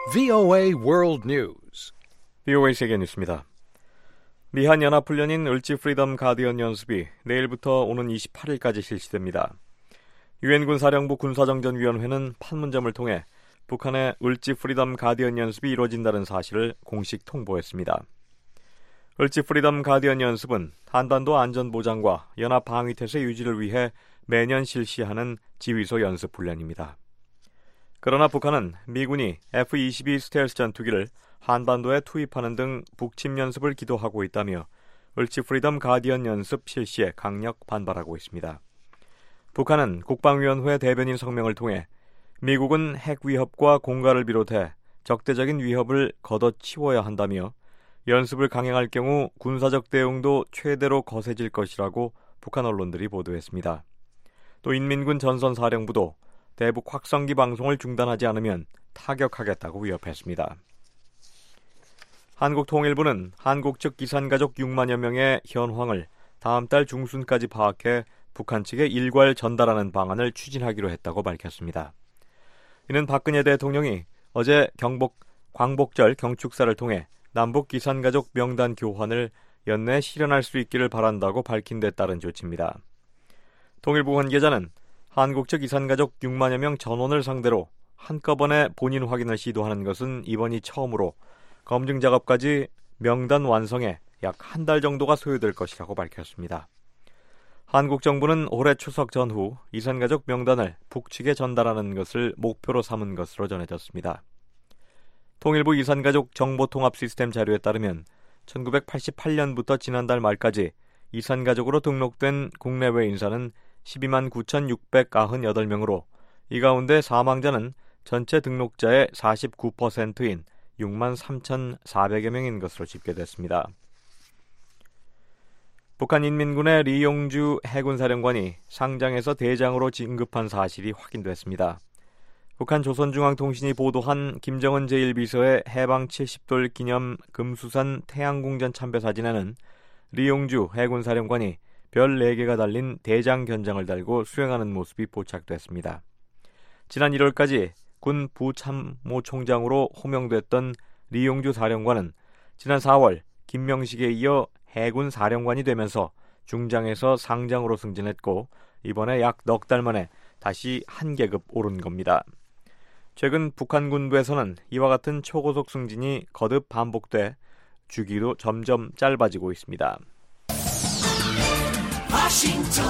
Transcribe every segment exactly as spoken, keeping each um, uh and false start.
브이오에이 World News. 브이오에이 세계 뉴스입니다. 미한 연합훈련인 을지 프리덤 가디언 연습이 내일부터 오는 이십팔일까지 실시됩니다. 유엔군 사령부 군사정전위원회는 판문점을 통해 북한의 을지 프리덤 가디언 연습이 이루어진다는 사실을 공식 통보했습니다. 을지 프리덤 가디언 연습은 한반도 안전보장과 연합방위태세 유지를 위해 매년 실시하는 지휘소 연습훈련입니다. 그러나 북한은 미군이 에프 이십이 스텔스 전투기를 한반도에 투입하는 등 북침 연습을 기도하고 있다며 을지 프리덤 가디언 연습 실시에 강력 반발하고 있습니다. 북한은 국방위원회 대변인 성명을 통해 미국은 핵 위협과 공갈을 비롯해 적대적인 위협을 걷어치워야 한다며 연습을 강행할 경우 군사적 대응도 최대로 거세질 것이라고 북한 언론들이 보도했습니다. 또 인민군 전선사령부도 대북 확성기 방송을 중단하지 않으면 타격하겠다고 위협했습니다. 한국통일부는 한국 측 기산가족 육만여 명의 현황을 다음 달 중순까지 파악해 북한 측에 일괄 전달하는 방안을 추진하기로 했다고 밝혔습니다. 이는 박근혜 대통령이 어제 경복, 광복절 경축사를 통해 남북 기산가족 명단 교환을 연내 실현할 수 있기를 바란다고 밝힌 데 따른 조치입니다. 통일부 관계자는 한국 측 기산가족 육만여 명 전원을 상대로 한꺼번에 본인 확인을 시도하는 것은 이번이 처음으로 검증 작업까지 명단 완성에 약 한 달 정도가 소요될 것이라고 밝혔습니다. 한국 정부는 올해 추석 전후 이산가족 명단을 북측에 전달하는 것을 목표로 삼은 것으로 전해졌습니다. 통일부 이산가족 정보통합 시스템 자료에 따르면 천구백팔십팔년부터 지난달 말까지 이산가족으로 등록된 국내외 인사는 십이만 구천육백구십팔 명으로 이 가운데 사망자는 전체 등록자의 사십구 퍼센트인 육만 삼천사백여 명인 것으로 집계됐습니다. 북한 인민군의 리용주 해군사령관이 상장에서 대장으로 진급한 사실이 확인됐습니다. 북한 조선중앙통신이 보도한 김정은 제일 비서의 해방 칠십 돌 기념 금수산 태양궁전 참배 사진에는 리용주 해군사령관이 별 네 개가 달린 대장 견장을 달고 수행하는 모습이 포착됐습니다. 지난 일월까지 군 부참모총장으로 호명됐던 리용주 사령관은 지난 사월 김명식에 이어 해군 사령관이 되면서 중장에서 상장으로 승진했고 이번에 약 넉 달 만에 다시 한 계급 오른 겁니다. 최근 북한 군부에서는 이와 같은 초고속 승진이 거듭 반복돼 주기도 점점 짧아지고 있습니다. 워싱턴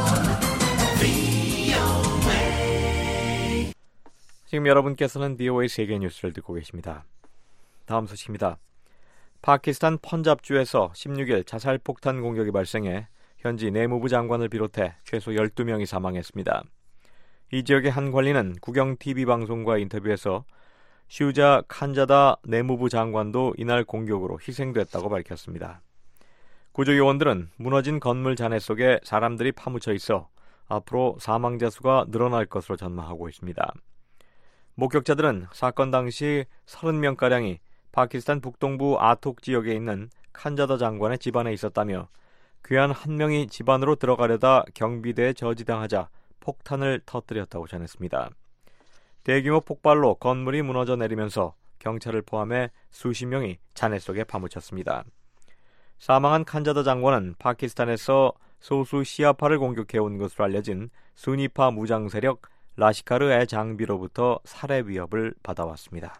브이오에이. 지금 여러분께서는 브이오에이 세계 뉴스를 듣고 계십니다. 다음 소식입니다. 파키스탄 펀잡주에서 십육일 자살폭탄 공격이 발생해 현지 내무부 장관을 비롯해 최소 열두 명이 사망했습니다. 이 지역의 한 관리는 국영 티비 방송과 인터뷰에서 슈자 칸자다 내무부 장관도 이날 공격으로 희생됐다고 밝혔습니다. 구조요원들은 무너진 건물 잔해 속에 사람들이 파묻혀 있어 앞으로 사망자 수가 늘어날 것으로 전망하고 있습니다. 목격자들은 사건 당시 서른 명가량이 파키스탄 북동부 아톡 지역에 있는 칸자다 장관의 집안에 있었다며 귀한 한 명이 집안으로 들어가려다 경비대에 저지당하자 폭탄을 터뜨렸다고 전했습니다. 대규모 폭발로 건물이 무너져 내리면서 경찰을 포함해 수십 명이 잔해 속에 파묻혔습니다. 사망한 칸자다 장관은 파키스탄에서 소수 시아파를 공격해온 것으로 알려진 수니파 무장 세력 라시카르의 장비로부터 살해 위협을 받아왔습니다.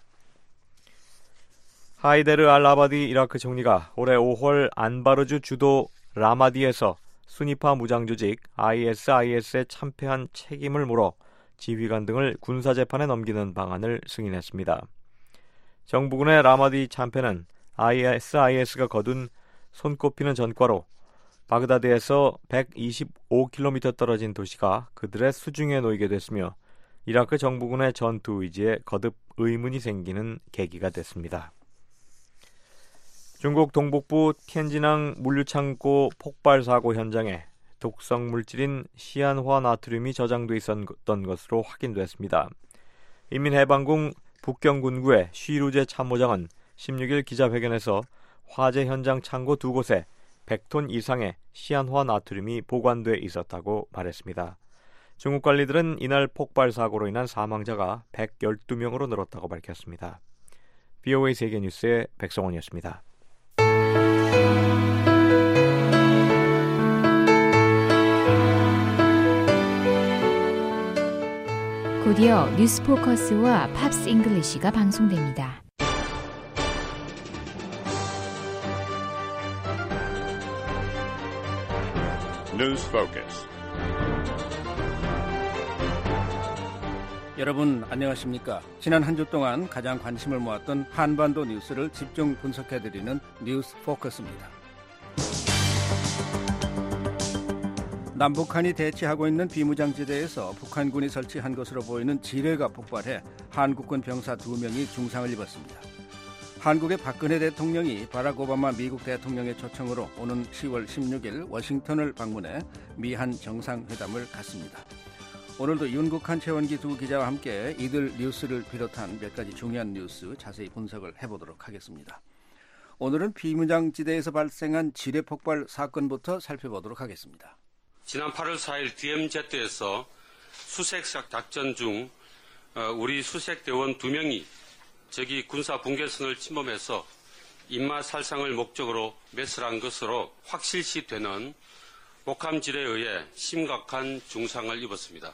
하이데르 알-아바디 이라크 총리가 올해 오월 안바르주 주도 라마디에서 수니파 무장조직 아이에스아이에스에 참패한 책임을 물어 지휘관 등을 군사재판에 넘기는 방안을 승인했습니다. 정부군의 라마디 참패는 아이에스아이에스가 거둔 손꼽히는 전과로 바그다드에서 백이십오 킬로미터 떨어진 도시가 그들의 수중에 놓이게 됐으며 이라크 정부군의 전투 의지에 거듭 의문이 생기는 계기가 됐습니다. 중국 동북부 텐진항 물류창고 폭발 사고 현장에 독성 물질인 시안화 나트륨이 저장돼 있었던 것으로 확인됐습니다. 인민해방군 북경군구의 쉬루제 참모장은 십육일 기자회견에서 화재 현장 창고 두 곳에 백 톤 이상의 시안화 나트륨이 보관돼 있었다고 말했습니다. 중국 관리들은 이날 폭발 사고로 인한 사망자가 백십이 명으로 늘었다고 밝혔습니다. 비오에이 세계뉴스의 백성원이었습니다. 곧이어 뉴스포커스와 팝스 잉글리시가 방송됩니다. 뉴스 포커스. 여러분 안녕하십니까? 지난 한 주 동안 가장 관심을 모았던 한반도 뉴스를 집중 분석해드리는 뉴스 포커스입니다. 남북한이 대치하고 있는 비무장지대에서 북한군이 설치한 것으로 보이는 지뢰가 폭발해 한국군 병사 두 명이 중상을 입었습니다. 한국의 박근혜 대통령이 바락 오바마 미국 대통령의 초청으로 오는 시월 십육일 워싱턴을 방문해 미한 정상회담을 갖습니다. 오늘도 윤국한 최원기 두 기자와 함께 이들 뉴스를 비롯한 몇 가지 중요한 뉴스 자세히 분석을 해보도록 하겠습니다. 오늘은 비무장지대에서 발생한 지뢰 폭발 사건부터 살펴보도록 하겠습니다. 지난 팔월 사일 디엠제트에서 수색작 작전 중 우리 수색대원 두 명이 적이 군사 분계선을 침범해서 인마 살상을 목적으로 매설한 것으로 확실시 되는 목함질에 의해 심각한 중상을 입었습니다.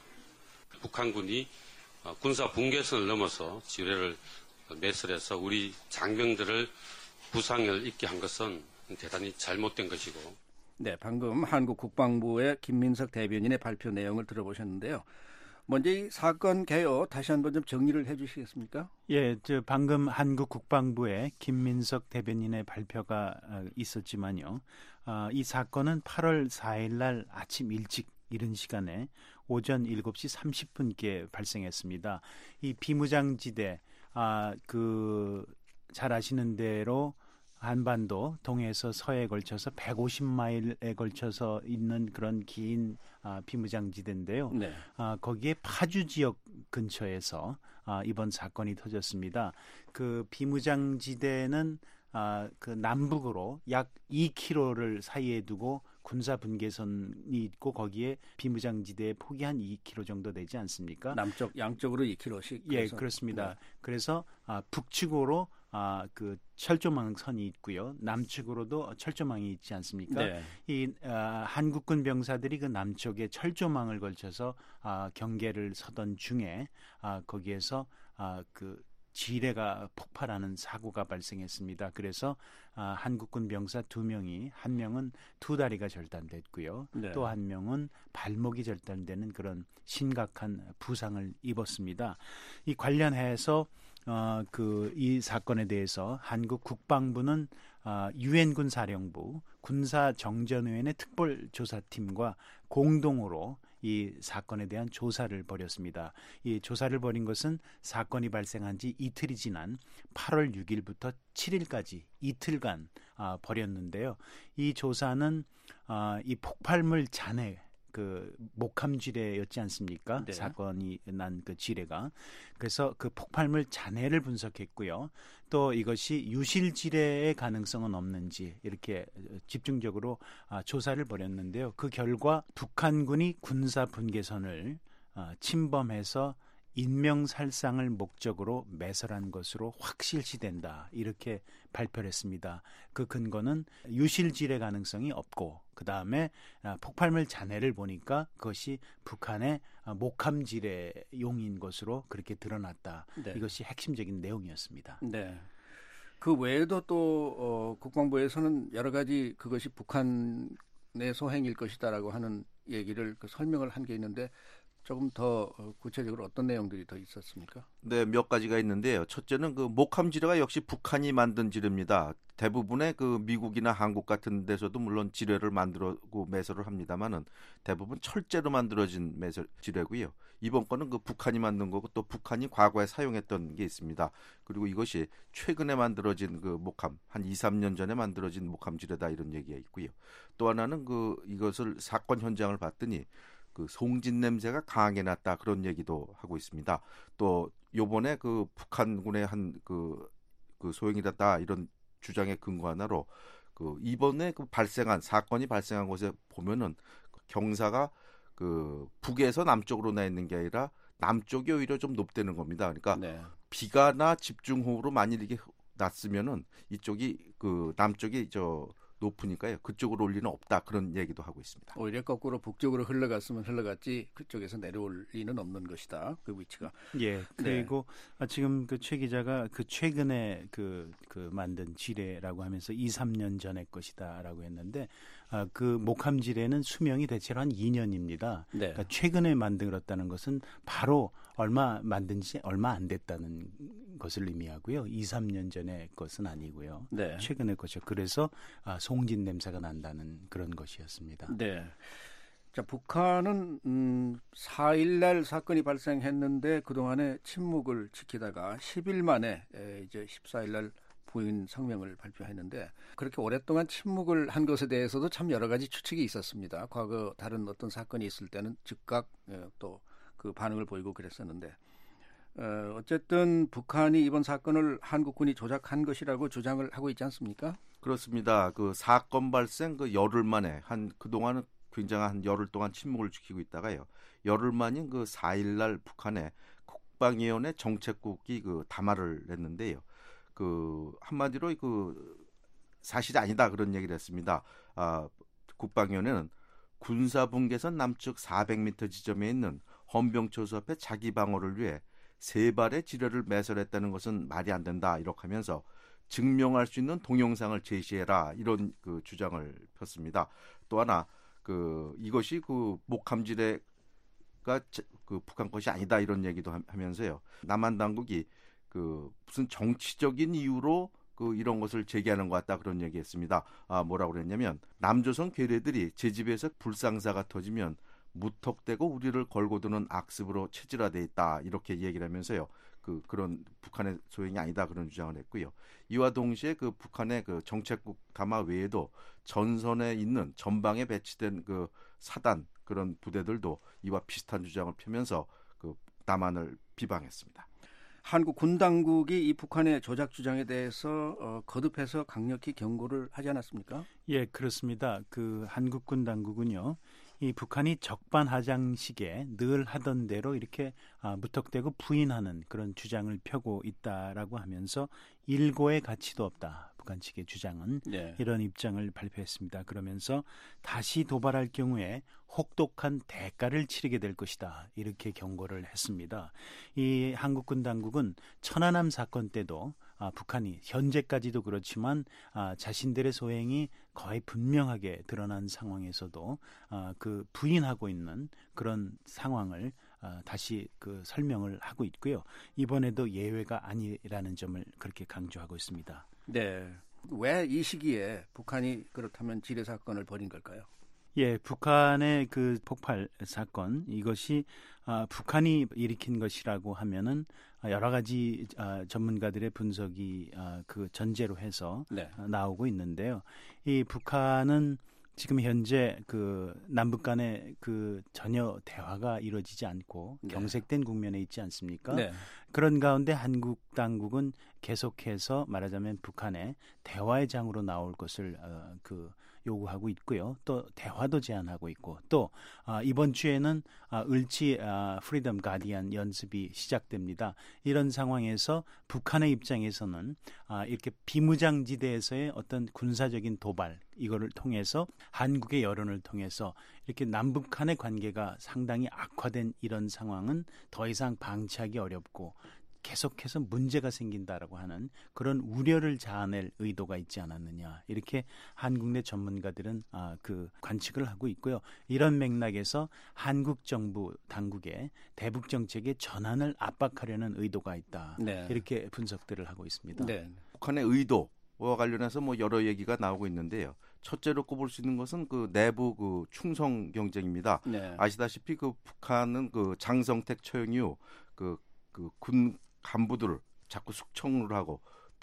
북한군이 군사 분계선을 넘어서 지뢰를 매설해서 우리 장병들을 부상을 입게 한 것은 대단히 잘못된 것이고. 네, 방금 한국 국방부의 김민석 대변인의 발표 내용을 들어보셨는데요. 먼저 이 사건 개요 다시 한번 좀 정리를 해 주시겠습니까? 예, 저 방금 한국 국방부의 김민석 대변인의 발표가 있었지만요. 어, 이 사건은 팔월 사일 날 아침 일찍 이른 시간에 오전 일곱 시 삼십 분께 발생했습니다. 이 비무장지대, 아, 그 잘 아시는 대로 한반도 동해에서 서해에 걸쳐서 백오십 마일에 걸쳐서 있는 그런 긴 아, 비무장지대인데요. 네. 아, 거기에 파주 지역 근처에서 아, 이번 사건이 터졌습니다. 그 비무장지대는 아, 그 남북으로 약 이 킬로미터를 사이에 두고 군사 분계선이 있고 거기에 비무장지대의 폭이 한 이 킬로미터 정도 되지 않습니까? 남쪽 양쪽으로 이 킬로미터씩. 예, 그렇습니다. 네. 그래서 아, 북측으로 아, 그 철조망선이 있고요. 남측으로도 철조망이 있지 않습니까? 네. 이 아, 한국군 병사들이 그 남쪽에 철조망을 걸쳐서 아, 경계를 서던 중에 아, 거기에서 아, 그 지뢰가 폭발하는 사고가 발생했습니다. 그래서 아, 한국군 병사 두 명이 한 명은 두 다리가 절단됐고요. 네. 또 한 명은 발목이 절단되는 그런 심각한 부상을 입었습니다. 이 관련해서 어, 그 이 사건에 대해서 한국 국방부는 어, 유엔군 사령부 군사정전위원회 특별조사팀과 공동으로 이 사건에 대한 조사를 벌였습니다. 이 조사를 벌인 것은 사건이 발생한 지 이틀이 지난 팔월 육일부터 칠일까지 이틀간 아, 벌였는데요. 이 조사는 아, 이 폭발물 잔해 그 목함지뢰였지 않습니까? 네. 사건이 난 그 지뢰가. 그래서 그 폭발물 잔해를 분석했고요. 또 이것이 유실지뢰의 가능성은 없는지 이렇게 집중적으로 아, 조사를 벌였는데요. 그 결과 북한군이 군사 분계선을 아, 침범해서 인명살상을 목적으로 매설한 것으로 확실시된다. 이렇게 발표를 했습니다. 그 근거는 유실지뢰 가능성이 없고 그 다음에 폭발물 잔해를 보니까 그것이 북한의 목함지뢰용인 것으로 그렇게 드러났다. 네. 이것이 핵심적인 내용이었습니다. 네. 그 외에도 또 어, 국방부에서는 여러 가지 그것이 북한의 소행일 것이다라고 하는 얘기를 그 설명을 한 게 있는데 조금 더 구체적으로 어떤 내용들이 더 있었습니까? 네, 몇 가지가 있는데요. 첫째는 그 목함지뢰가 역시 북한이 만든 지뢰입니다. 대부분의 그 미국이나 한국 같은 데서도 물론 지뢰를 만들고 매설을 합니다만은 대부분 철제로 만들어진 매설 지뢰고요. 이번 거는 그 북한이 만든 거고 또 북한이 과거에 사용했던 게 있습니다. 그리고 이것이 최근에 만들어진 그 목함, 한 이, 삼 년 전에 만들어진 목함지뢰다 이런 얘기가 있고요. 또 하나는 그 이것을 사건 현장을 봤더니 그 송진 냄새가 강하게 났다 그런 얘기도 하고 있습니다. 또 요번에 그 북한군의 한 그 그 소행이었다 이런 주장의 근거 하나로 그 이번에 그 발생한 사건이 발생한 곳에 보면은 경사가 그 북에서 남쪽으로 나 있는 게 아니라 남쪽이 오히려 좀 높다는 겁니다. 그러니까 네. 비가 나 집중호우로 만일 이게 낮으면은 이쪽이 그 남쪽이 저 높으니까요. 그쪽으로 올 리는 없다. 그런 얘기도 하고 있습니다. 오히려 거꾸로 북쪽으로 흘러갔으면 흘러갔지 그쪽에서 내려올 리는 없는 것이다. 그 위치가. 예. 그리고 네. 지금 그 최 기자가 그 최근에 그, 그 만든 지뢰라고 하면서 이, 삼 년 전의 것이다라고 했는데 아, 그 목함 지뢰는 수명이 대체로 한 이 년입니다. 네. 그러니까 최근에 만들었다는 것은 바로 얼마 만든 지 얼마 안 됐다는 것을 의미하고요. 이, 삼 년 전의 것은 아니고요. 네. 최근의 것이요. 그래서 아, 송진 냄새가 난다는 그런 것이었습니다. 네. 자, 북한은 음, 사 일날 사건이 발생했는데 그동안에 침묵을 지키다가 십 일 만에 에, 이제 십사 일날 부인 성명을 발표했는데 그렇게 오랫동안 침묵을 한 것에 대해서도 참 여러 가지 추측이 있었습니다. 과거 다른 어떤 사건이 있을 때는 즉각 또 그 반응을 보이고 그랬었는데 어, 어쨌든 북한이 이번 사건을 한국군이 조작한 것이라고 주장을 하고 있지 않습니까? 그렇습니다. 그 사건 발생 그 열흘 만에 한 그동안은 굉장히 한 열흘 동안 침묵을 지키고 있다가요. 열흘 만인 그 사 일날 북한의 국방위원회 정책국이 그 담화를 냈는데요. 그 한마디로 그 사실이 아니다 그런 얘기를 했습니다. 아, 국방위원회는 군사분계선 남측 사백 미터 지점에 있는 헌병초소 앞에 자기 방어를 위해 세 발의 지뢰를 매설했다는 것은 말이 안 된다 이렇게 하면서 증명할 수 있는 동영상을 제시해라 이런 그 주장을 폈습니다. 또 하나 그 이것이 그 목함 지뢰가 그 북한 것이 아니다 이런 얘기도 하면서요. 남한 당국이 그 무슨 정치적인 이유로 그 이런 것을 제기하는 것 같다 그런 얘기했습니다. 아 뭐라고 그랬냐면 남조선 괴뢰들이 제 집에서 불상사가 터지면 무턱대고 우리를 걸고 드는 악습으로 체질화돼 있다 이렇게 얘기를 하면서요. 그 그런 북한의 소행이 아니다 그런 주장을 했고요. 이와 동시에 그 북한의 그 정책국 담화 외에도 전선에 있는 전방에 배치된 그 사단 그런 부대들도 이와 비슷한 주장을 펴면서 그 남한을 비방했습니다. 한국 군 당국이 이 북한의 조작 주장에 대해서 어, 거듭해서 강력히 경고를 하지 않았습니까? 예, 그렇습니다. 그 한국군 당국은요. 이 북한이 적반하장식에 늘 하던 대로 이렇게 아, 무턱대고 부인하는 그런 주장을 펴고 있다라고 하면서 일고의 가치도 없다. 북한 측의 주장은 네. 이런 입장을 발표했습니다. 그러면서 다시 도발할 경우에 혹독한 대가를 치르게 될 것이다. 이렇게 경고를 했습니다. 이 한국군 당국은 천안함 사건 때도 아, 북한이 현재까지도 그렇지만 아, 자신들의 소행이 거의 분명하게 드러난 상황에서도 아, 그 부인하고 있는 그런 상황을 아, 다시 그 설명을 하고 있고요. 이번에도 예외가 아니라는 점을 그렇게 강조하고 있습니다. 네, 왜 이 시기에 북한이 그렇다면 지뢰 사건을 벌인 걸까요? 예, 북한의 그 폭발 사건 이것이 아, 북한이 일으킨 것이라고 하면은 여러 가지 아, 전문가들의 분석이 아, 그 전제로 해서 네. 아, 나오고 있는데요. 이 북한은 지금 현재 그 남북 간의 그 전혀 대화가 이루어지지 않고 네. 경색된 국면에 있지 않습니까? 네. 그런 가운데 한국 당국은 계속해서 말하자면 북한의 대화의 장으로 나올 것을 어, 그 요구하고 있고요. 또 대화도 제안하고 있고 또 아, 이번 주에는 아, 을지 아, 프리덤 가디안 연습이 시작됩니다. 이런 상황에서 북한의 입장에서는 아, 이렇게 비무장지대에서의 어떤 군사적인 도발 이거를 통해서 한국의 여론을 통해서 이렇게 남북 간의 관계가 상당히 악화된 이런 상황은 더 이상 방치하기 어렵고 계속해서 문제가 생긴다라고 하는 그런 우려를 자아낼 의도가 있지 않았느냐 이렇게 한국 내 전문가들은 아, 그 관측을 하고 있고요. 이런 맥락에서 한국 정부 당국의 대북 정책의 전환을 압박하려는 의도가 있다. 네. 이렇게 분석들을 하고 있습니다. 네. 북한의 의도와 관련해서 뭐 여러 얘기가 나오고 있는데요. 첫째로 꼽을 수 있는 것은 그 내부 그 충성 경쟁입니다. 네. 아시다시피 그 북한은 그 장성택 처형 이후 그 그 군 간부들을 자꾸 숙청을 하고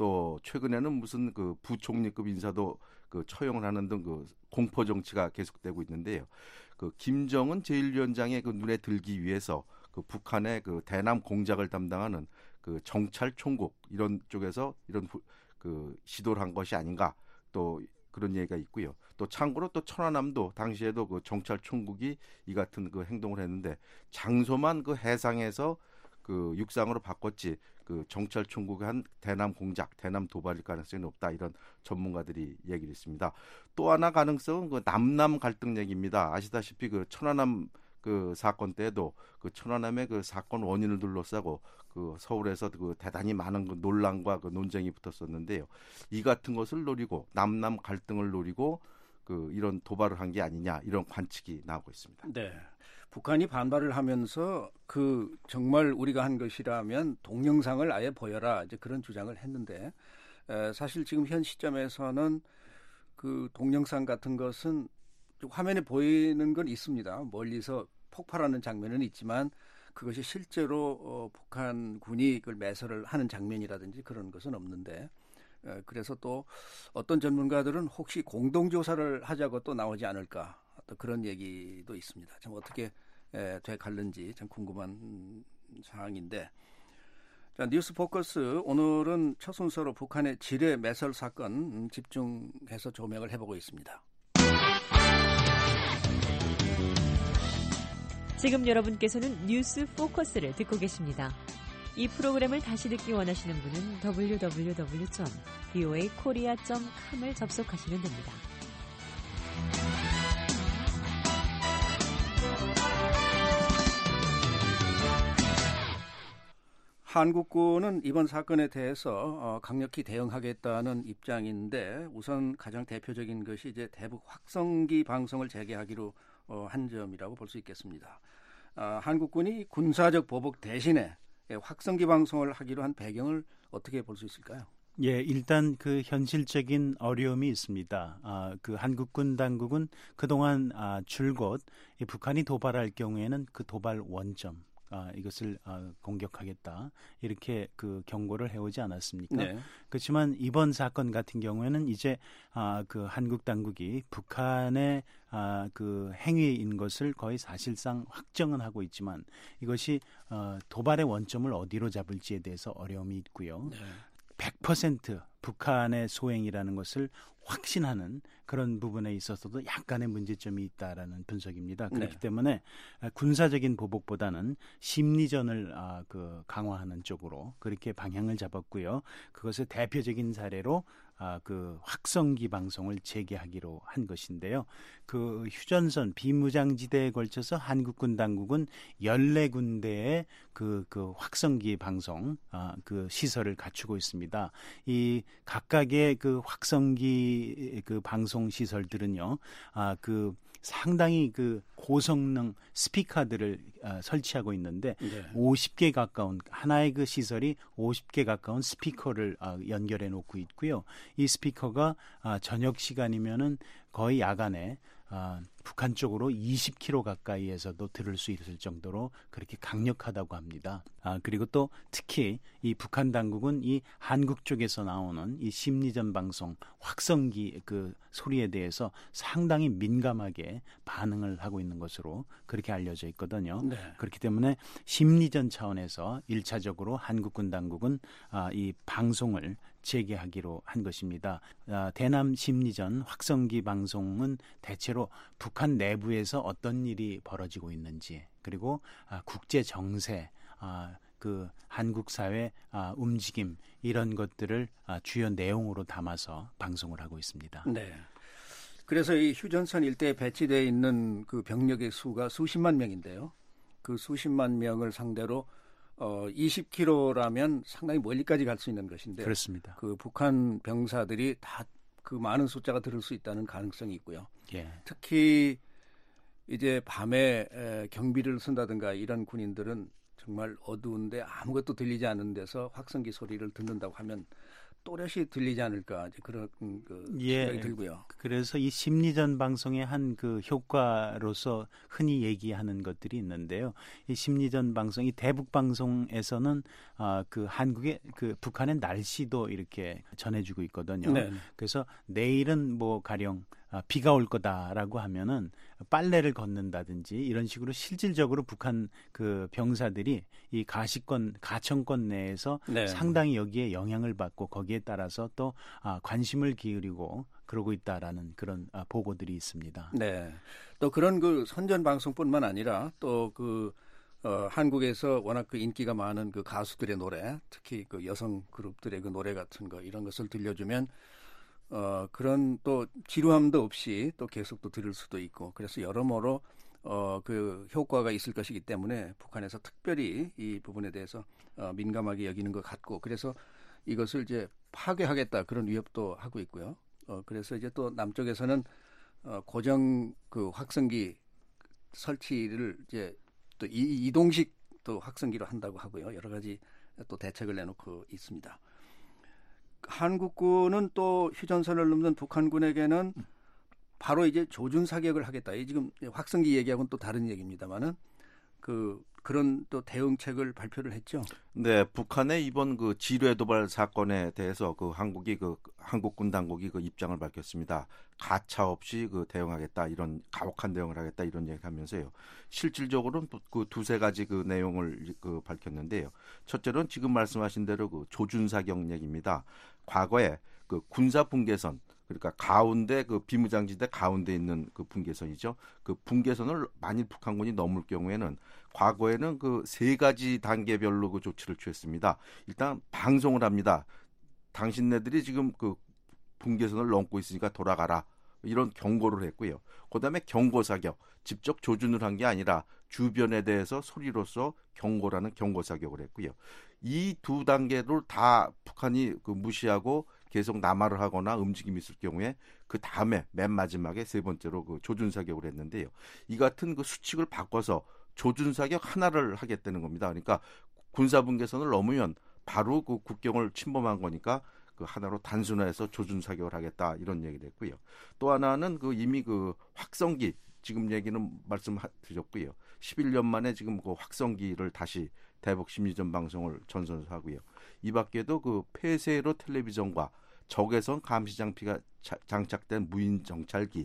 또 최근에는 무슨 그 부총리급 인사도 그 처형을 하는 등 그 공포 정치가 계속되고 있는데요. 그 김정은 제일 위원장의 그 눈에 들기 위해서 그 북한의 그 대남 공작을 담당하는 그 정찰 총국 이런 쪽에서 이런 부, 그 시도를 한 것이 아닌가 또 그런 얘기가 있고요. 또 참고로 또 천안함도 당시에도 그 정찰 총국이 이 같은 그 행동을 했는데 장소만 그 해상에서 그 육상으로 바꿨지 그 정찰 총국의 한 대남 공작, 대남 도발일 가능성이 높다 이런 전문가들이 얘기를 했습니다. 또 하나 가능성은 그 남남 갈등 얘기입니다. 아시다시피 그 천안함 그 사건 때에도 그 천안함의 그 사건 원인을 둘러싸고 그 서울에서 그 대단히 많은 그 논란과 그 논쟁이 붙었었는데요. 이 같은 것을 노리고 남남 갈등을 노리고 그 이런 도발을 한 게 아니냐 이런 관측이 나오고 있습니다. 네. 북한이 반발을 하면서 그 정말 우리가 한 것이라면 동영상을 아예 보여라 이제 그런 주장을 했는데 에, 사실 지금 현 시점에서는 그 동영상 같은 것은 화면에 보이는 건 있습니다. 멀리서 폭발하는 장면은 있지만 그것이 실제로 어, 북한군이 그걸 매설을 하는 장면이라든지 그런 것은 없는데 에, 그래서 또 어떤 전문가들은 혹시 공동조사를 하자고 또 나오지 않을까 또 그런 얘기도 있습니다. 참 어떻게 에, 돼갈는지 참 궁금한 음, 사항인데 자, 뉴스 포커스 오늘은 첫 순서로 북한의 지뢰 매설 사건 음, 집중해서 조명을 해보고 있습니다. 지금 여러분께서는 뉴스 포커스를 듣고 계십니다. 이 프로그램을 다시 듣기 원하시는 분은 더블유 더블유 더블유 점 브이오에이 코리아 점 컴을 접속하시면 됩니다. 한국군은 이번 사건에 대해서 강력히 대응하겠다는 입장인데 우선 가장 대표적인 것이 이제 대북 확성기 방송을 재개하기로 한 점이라고 볼 수 있겠습니다. 한국군이 군사적 보복 대신에 확성기 방송을 하기로 한 배경을 어떻게 볼 수 있을까요? 예, 일단 그 현실적인 어려움이 있습니다. 아, 그 한국군 당국은 그동안 아, 줄곧 이 북한이 도발할 경우에는 그 도발 원점 아, 이것을 아, 공격하겠다 이렇게 그 경고를 해오지 않았습니까? 네. 그렇지만 이번 사건 같은 경우에는 이제 아, 그 한국 당국이 북한의 아, 그 행위인 것을 거의 사실상 확정은 하고 있지만 이것이 어, 도발의 원점을 어디로 잡을지에 대해서 어려움이 있고요. 네. 백 퍼센트 북한의 소행이라는 것을 확신하는 그런 부분에 있어서도 약간의 문제점이 있다라는 분석입니다. 그렇기 네. 때문에 군사적인 보복보다는 심리전을 아, 그 강화하는 쪽으로 그렇게 방향을 잡았고요. 그것의 대표적인 사례로 아, 그 확성기 방송을 재개하기로 한 것인데요. 그 휴전선 비무장지대에 걸쳐서 한국군 당국은 열네 군데의 그, 그 확성기 방송 아, 그 시설을 갖추고 있습니다. 이 각각의 그 확성기 그 방송 시설들은요, 아, 그 상당히 그 고성능 스피커들을 아, 설치하고 있는데 네. 오십 개 가까운 하나의 그 시설이 오십 개 가까운 스피커를 아, 연결해 놓고 있고요. 이 스피커가 아, 저녁 시간이면은 거의 야간에 아, 북한 쪽으로 이십 킬로미터 가까이에서도 들을 수 있을 정도로 그렇게 강력하다고 합니다. 아, 그리고 또 특히 이 북한 당국은 이 한국 쪽에서 나오는 이 심리전 방송 확성기 그 소리에 대해서 상당히 민감하게 반응을 하고 있는 것으로 그렇게 알려져 있거든요. 네. 그렇기 때문에 심리전 차원에서 일차적으로 한국군 당국은 아, 이 방송을 재개하기로 한 것입니다. 아, 대남 심리전 확성기 방송은 대체로 북한 내부에서 어떤 일이 벌어지고 있는지 그리고 아, 국제 정세, 아, 그 한국 사회 아, 움직임 이런 것들을 아, 주요 내용으로 담아서 방송을 하고 있습니다. 네. 그래서 이 휴전선 일대에 배치되어 있는 그 병력의 수가 수십만 명인데요. 그 수십만 명을 상대로 어, 이십 킬로미터라면 상당히 멀리까지 갈 수 있는 것인데 그렇습니다. 그 북한 병사들이 다 그 많은 숫자가 들을 수 있다는 가능성이 있고요. 예. 특히 이제 밤에 에, 경비를 쓴다든가 이런 군인들은 정말 어두운데 아무것도 들리지 않는 데서 확성기 소리를 듣는다고 하면 또렷이 들리지 않을까 이제 그런 그 예, 생각이 들고요. 그래서 이 심리전 방송의 한 그 효과로서 흔히 얘기하는 것들이 있는데요. 이 심리전 방송, 이 대북 방송에서는 아, 그 한국의 그 북한의 날씨도 이렇게 전해주고 있거든요. 네. 그래서 내일은 뭐 가령 아, 비가 올 거다라고 하면은 빨래를 걷는다든지 이런 식으로 실질적으로 북한 그 병사들이 이 가시권 가청권 내에서 네. 상당히 여기에 영향을 받고 거기에 따라서 또 아, 관심을 기울이고 그러고 있다라는 그런 아, 보고들이 있습니다. 네. 또 그런 그 선전 방송뿐만 아니라 또 그 어, 한국에서 워낙 그 인기가 많은 그 가수들의 노래, 특히 그 여성 그룹들의 그 노래 같은 거 이런 것을 들려주면 어, 그런 또 지루함도 없이 또 계속 또 들을 수도 있고 그래서 여러모로 어, 그 효과가 있을 것이기 때문에 북한에서 특별히 이 부분에 대해서 어, 민감하게 여기는 것 같고 그래서 이것을 이제 파괴하겠다 그런 위협도 하고 있고요. 어, 그래서 이제 또 남쪽에서는 어, 고정 그 확성기 설치를 이제 또 이, 이동식 또 확성기로 한다고 하고요. 여러 가지 또 대책을 내놓고 있습니다. 한국군은 또 휴전선을 넘는 북한군에게는 바로 이제 조준 사격을 하겠다. 이 지금 확성기 얘기하고는 또 다른 얘기입니다만은 그 그런 또 대응책을 발표를 했죠. 네, 북한의 이번 그 지뢰 도발 사건에 대해서 그 한국이 그 한국군 당국이 그 입장을 밝혔습니다. 가차 없이 그 대응하겠다 이런 가혹한 대응을 하겠다 이런 얘기하면서요. 실질적으로는 그 두세 가지 그 내용을 그 밝혔는데요. 첫째로는 지금 말씀하신 대로 그 조준 사격 얘기입니다. 과거에 그 군사 분계선 그러니까 가운데 그 비무장지대 가운데 있는 그 분계선이죠. 그 분계선을 만일 북한군이 넘을 경우에는 과거에는 그 세 가지 단계별로 그 조치를 취했습니다. 일단 방송을 합니다. 당신네들이 지금 그 분계선을 넘고 있으니까 돌아가라. 이런 경고를 했고요. 그다음에 경고 사격. 직접 조준을 한 게 아니라 주변에 대해서 소리로서 경고라는 경고 사격을 했고요. 이 두 단계를 다 북한이 그 무시하고 계속 남하를 하거나 움직임이 있을 경우에 그 다음에 맨 마지막에 세 번째로 그 조준 사격을 했는데요. 이 같은 그 수칙을 바꿔서 조준 사격 하나를 하겠다는 겁니다. 그러니까 군사 분계선을 넘으면 바로 그 국경을 침범한 거니까 그 하나로 단순화해서 조준 사격을 하겠다 이런 얘기를 했고요. 또 하나는 그 이미 그 확성기 지금 얘기는 말씀드렸고요. 십일 년 만에 지금 그 확성기를 다시 대북 심리전 방송을 전선하고요. 이 밖에도 그 폐쇄로 텔레비전과 적외선 감시 장비가 장착된 무인 정찰기,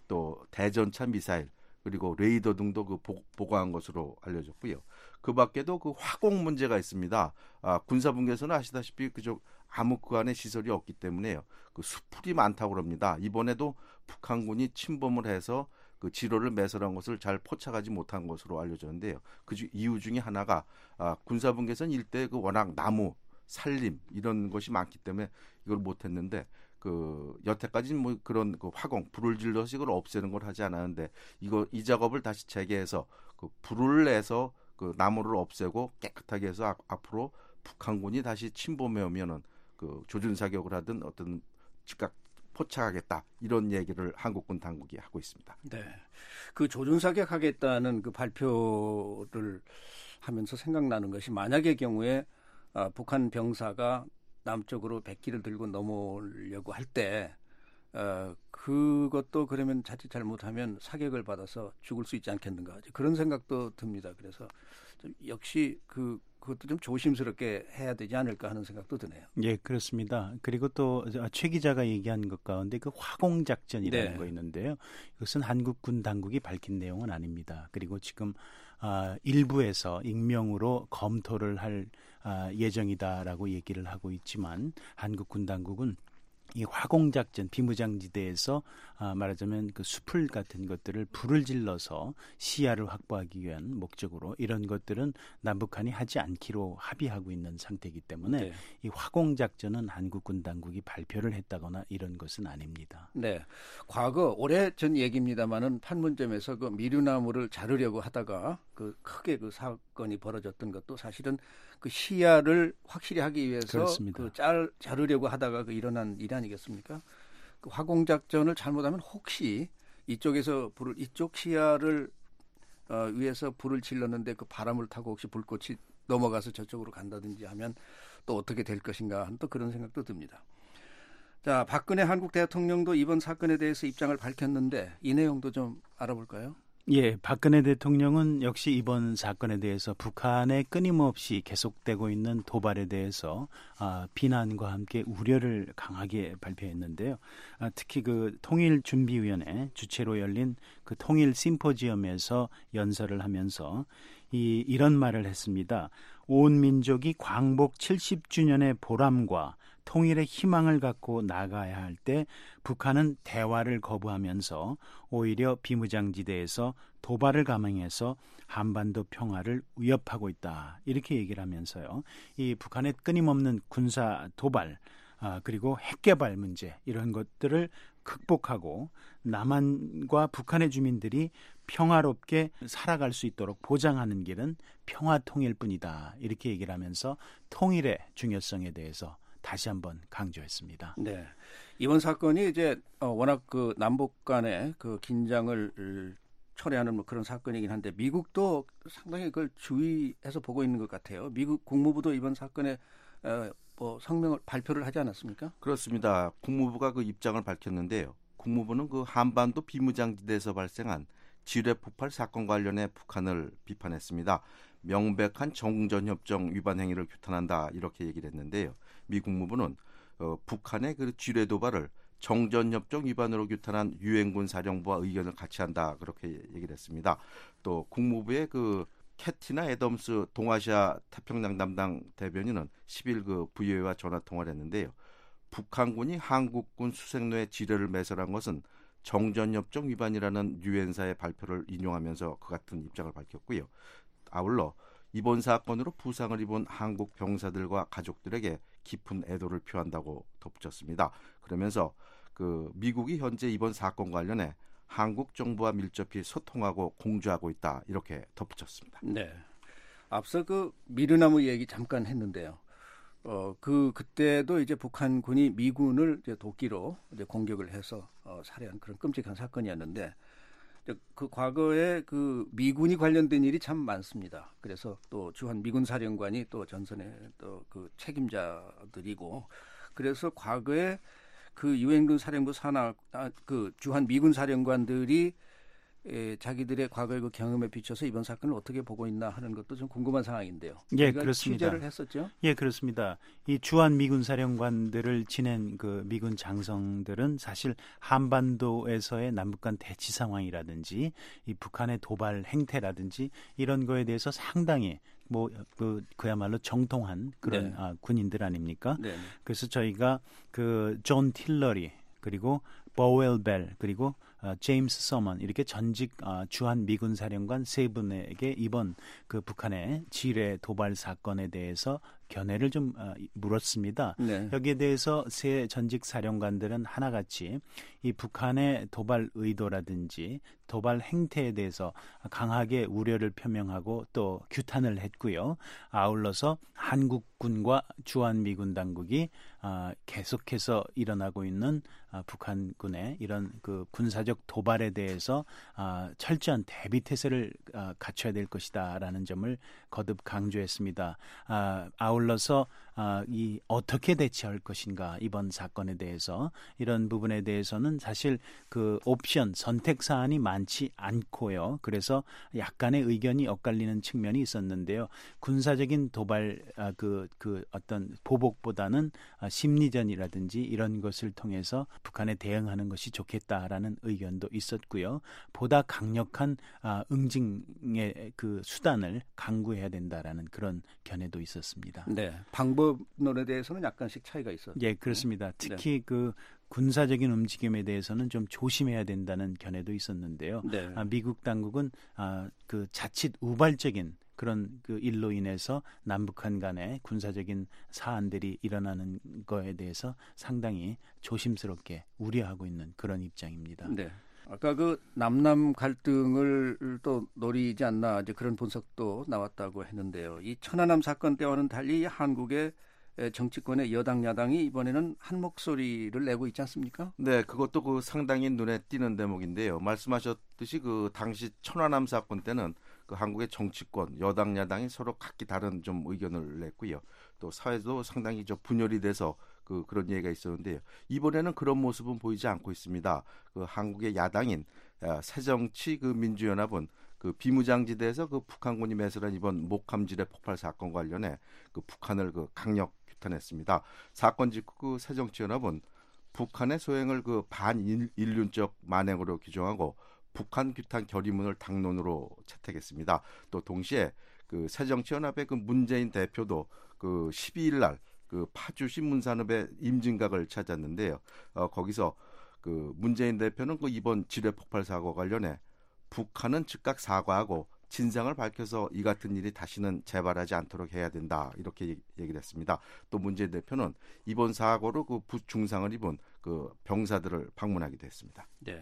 또 대전차 미사일, 그리고 레이더 등도 그 보고한 것으로 알려졌고요. 그 밖에도 그 화공 문제가 있습니다. 아, 군사분계선은 아시다시피 그저 아무 그 안에 시설이 없기 때문에요. 그 수풀이 많다고 합니다. 이번에도 북한군이 침범을 해서 그 지로를 매설한 것을 잘 포착하지 못한 것으로 알려졌는데요. 그 이유 중에 하나가 아, 군사분계선 일대 그 워낙 나무, 산림 이런 것이 많기 때문에 이걸 못했는데 그 여태까지는 뭐 그런 그 화공, 불을 질러서 이걸 없애는 걸 하지 않았는데 이거 이 작업을 다시 재개해서 그 불을 내서 그 나무를 없애고 깨끗하게 해서 아, 앞으로 북한군이 다시 침범해 오면은 그 조준 사격을 하든 어떤 즉각 포착하겠다 이런 얘기를 한국군 당국이 하고 있습니다. 네, 그 조준 사격하겠다는 그 발표를 하면서 생각나는 것이 만약의 경우에 아, 북한 병사가 남쪽으로 백기를 들고 넘어오려고 할 때 어, 그것도 그러면 자칫 잘못하면 사격을 받아서 죽을 수 있지 않겠는가 그런 생각도 듭니다. 그래서 좀 역시 그 그것도 좀 조심스럽게 해야 되지 않을까 하는 생각도 드네요. 예, 그렇습니다. 그리고 또 최 기자가 얘기한 것 가운데 그 화공 작전이라는 네. 거 있는데요. 이것은 한국군 당국이 밝힌 내용은 아닙니다. 그리고 지금 아, 일부에서 익명으로 검토를 할 아, 예정이다라고 얘기를 하고 있지만 한국군 당국은 이 화공작전 비무장지대에서 아, 말하자면 그 수풀 같은 것들을 불을 질러서 시야를 확보하기 위한 목적으로 이런 것들은 남북한이 하지 않기로 합의하고 있는 상태이기 때문에 네. 이 화공작전은 한국군 당국이 발표를 했다거나 이런 것은 아닙니다. 네, 과거 오래전 얘기입니다만은 판문점에서 그 미류나무를 자르려고 하다가 그 크게 그 사건이 벌어졌던 것도 사실은 그 시야를 확실히 하기 위해서 그 짤, 자르려고 하다가 그 일어난 일 아니겠습니까? 그 화공작전을 잘못하면 혹시 이쪽에서 불을 이쪽 시야를 어, 위해서 불을 질렀는데 그 바람을 타고 혹시 불꽃이 넘어가서 저쪽으로 간다든지 하면 또 어떻게 될 것인가 하는 또 그런 생각도 듭니다. 자, 박근혜 한국 대통령도 이번 사건에 대해서 입장을 밝혔는데 이 내용도 좀 알아볼까요? 예, 박근혜 대통령은 역시 이번 사건에 대해서 북한의 끊임없이 계속되고 있는 도발에 대해서 아, 비난과 함께 우려를 강하게 발표했는데요. 아, 특히 그 통일준비위원회 주최로 열린 그 통일 심포지엄에서 연설을 하면서 이 이런 말을 했습니다. 온 민족이 광복 칠십 주년의 보람과 통일의 희망을 갖고 나가야 할 때 북한은 대화를 거부하면서 오히려 비무장지대에서 도발을 감행해서 한반도 평화를 위협하고 있다. 이렇게 얘기를 하면서요. 이 북한의 끊임없는 군사 도발 아, 그리고 핵개발 문제 이런 것들을 극복하고 남한과 북한의 주민들이 평화롭게 살아갈 수 있도록 보장하는 길은 평화 통일뿐이다. 이렇게 얘기를 하면서 통일의 중요성에 대해서 다시 한번 강조했습니다. 네, 이번 사건이 이제 워낙 그 남북 간의 그 긴장을 초래하는 뭐 그런 사건이긴 한데 미국도 상당히 그걸 주의해서 보고 있는 것 같아요. 미국 국무부도 이번 사건에 어, 뭐 성명을 발표를 하지 않았습니까? 그렇습니다. 국무부가 그 입장을 밝혔는데요. 국무부는 그 한반도 비무장지대에서 발생한 지뢰 폭발 사건 관련해 북한을 비판했습니다. 명백한 정전협정 위반 행위를 규탄한다 이렇게 얘기를 했는데요. 미 국무부는 어, 북한의 그 지뢰 도발을 정전협정 위반으로 규탄한 유엔군 사령부와 의견을 같이 한다 그렇게 얘기를 했습니다. 또 국무부의 그 캐티나 애덤스 동아시아 태평양 담당 대변인은 십 일 그 브이오에이와 전화 통화를 했는데요. 북한군이 한국군 수색로에 지뢰를 매설한 것은 정전협정 위반이라는 유엔사의 발표를 인용하면서 그 같은 입장을 밝혔고요. 아울러 이번 사건으로 부상을 입은 한국 병사들과 가족들에게 깊은 애도를 표한다고 덧붙였습니다. 그러면서 그 미국이 현재 이번 사건 관련해 한국 정부와 밀접히 소통하고 공조하고 있다 이렇게 덧붙였습니다. 네, 앞서 그 미르나무 얘기 잠깐 했는데요. 어, 그 그때도 이제 북한군이 미군을 이제 도끼로 이제 공격을 해서 어, 살해한 그런 끔찍한 사건이었는데 그 과거에 그 미군이 관련된 일이 참 많습니다. 그래서 또 주한 미군 사령관이 또 전선의 또 그 책임자들이고 그래서 과거에 그 유엔군 사령부 산하 아, 그 주한 미군 사령관들이 에, 자기들의 과거의 그 경험에 비춰서 이번 사건을 어떻게 보고 있나 하는 것도 좀 궁금한 상황인데요. 예, 그렇습니다. 취재를 했었죠. 예, 그렇습니다. 이 주한 미군 사령관들을 지낸 그 미군 장성들은 사실 한반도에서의 남북 간 대치 상황이라든지 이 북한의 도발 행태라든지 이런 거에 대해서 상당히 뭐 그 그야말로 정통한 그런 네. 아, 군인들 아닙니까? 네. 그래서 저희가 그 존 틸러리 그리고 버웰 벨 그리고 어, 제임스 서먼 이렇게 전직 어, 주한 미군 사령관 세 분에게 이번 그 북한의 지뢰 도발 사건에 대해서 견해를 좀 어, 물었습니다. 네. 여기에 대해서 세 전직 사령관들은 하나같이 이 북한의 도발 의도라든지 도발 행태에 대해서 강하게 우려를 표명하고 또 규탄을 했고요. 아울러서 한국군과 주한미군 당국이 어, 계속해서 일어나고 있는 어, 북한군의 이런 그 군사적 도발에 대해서 어, 철저한 대비 태세를 어, 갖춰야 될 것이다라는 점을 거듭 강조했습니다. 아, 아울러서 아, 이 어떻게 대처할 것인가 이번 사건에 대해서 이런 부분에 대해서는 사실 그 옵션 선택 사안이 많지 않고요. 그래서 약간의 의견이 엇갈리는 측면이 있었는데요. 군사적인 도발 아, 그, 그 어떤 보복보다는 아, 심리전이라든지 이런 것을 통해서 북한에 대응하는 것이 좋겠다라는 의견도 있었고요. 보다 강력한 아, 응징의 그 수단을 강구해야 된다라는 그런 견해도 있었습니다. 네, 방법론에 대해서는 약간씩 차이가 있었죠. 예, 그렇습니다. 특히 네. 그 군사적인 움직임에 대해서는 좀 조심해야 된다는 견해도 있었는데요. 네. 아, 미국 당국은 아, 그 자칫 우발적인 그런 그 일로 인해서 남북한 간의 군사적인 사안들이 일어나는 거에 대해서 상당히 조심스럽게 우려하고 있는 그런 입장입니다. 네. 아까 그 남남 갈등을 또 노리지 않나 이제 그런 분석도 나왔다고 했는데요. 이 천안함 사건 때와는 달리 한국의 정치권의 여당 야당이 이번에는 한 목소리를 내고 있지 않습니까? 네, 그것도 그 상당히 눈에 띄는 대목인데요. 말씀하셨듯이 그 당시 천안함 사건 때는 그 한국의 정치권 여당 야당이 서로 각기 다른 좀 의견을 냈고요. 또 사회도 상당히 저 분열이 돼서 그 그런 얘기가 있었는데요. 이번에는 그런 모습은 보이지 않고 있습니다. 그 한국의 야당인 새정치 그 민주연합은 그 비무장지대에서 그 북한군이 매설한 이번 목함지뢰 폭발 사건 관련해 그 북한을 그 강력 규탄했습니다. 사건 직후 그 새정치연합은 북한의 소행을 그 반인륜적 만행으로 규정하고 북한 규탄 결의문을 당론으로 채택했습니다. 또 동시에 그 새정치연합의 그 문재인 대표도 그 십이 일 날 그 파주 신문산업의 임진각을 찾았는데요. 어, 거기서 그 문재인 대표는 그 이번 지뢰 폭발 사고 관련해 북한은 즉각 사과하고 진상을 밝혀서 이 같은 일이 다시는 재발하지 않도록 해야 된다 이렇게 얘기를 했습니다. 또 문재인 대표는 이번 사고로 그 부중상을 입은 그 병사들을 방문하기도 했습니다. 네.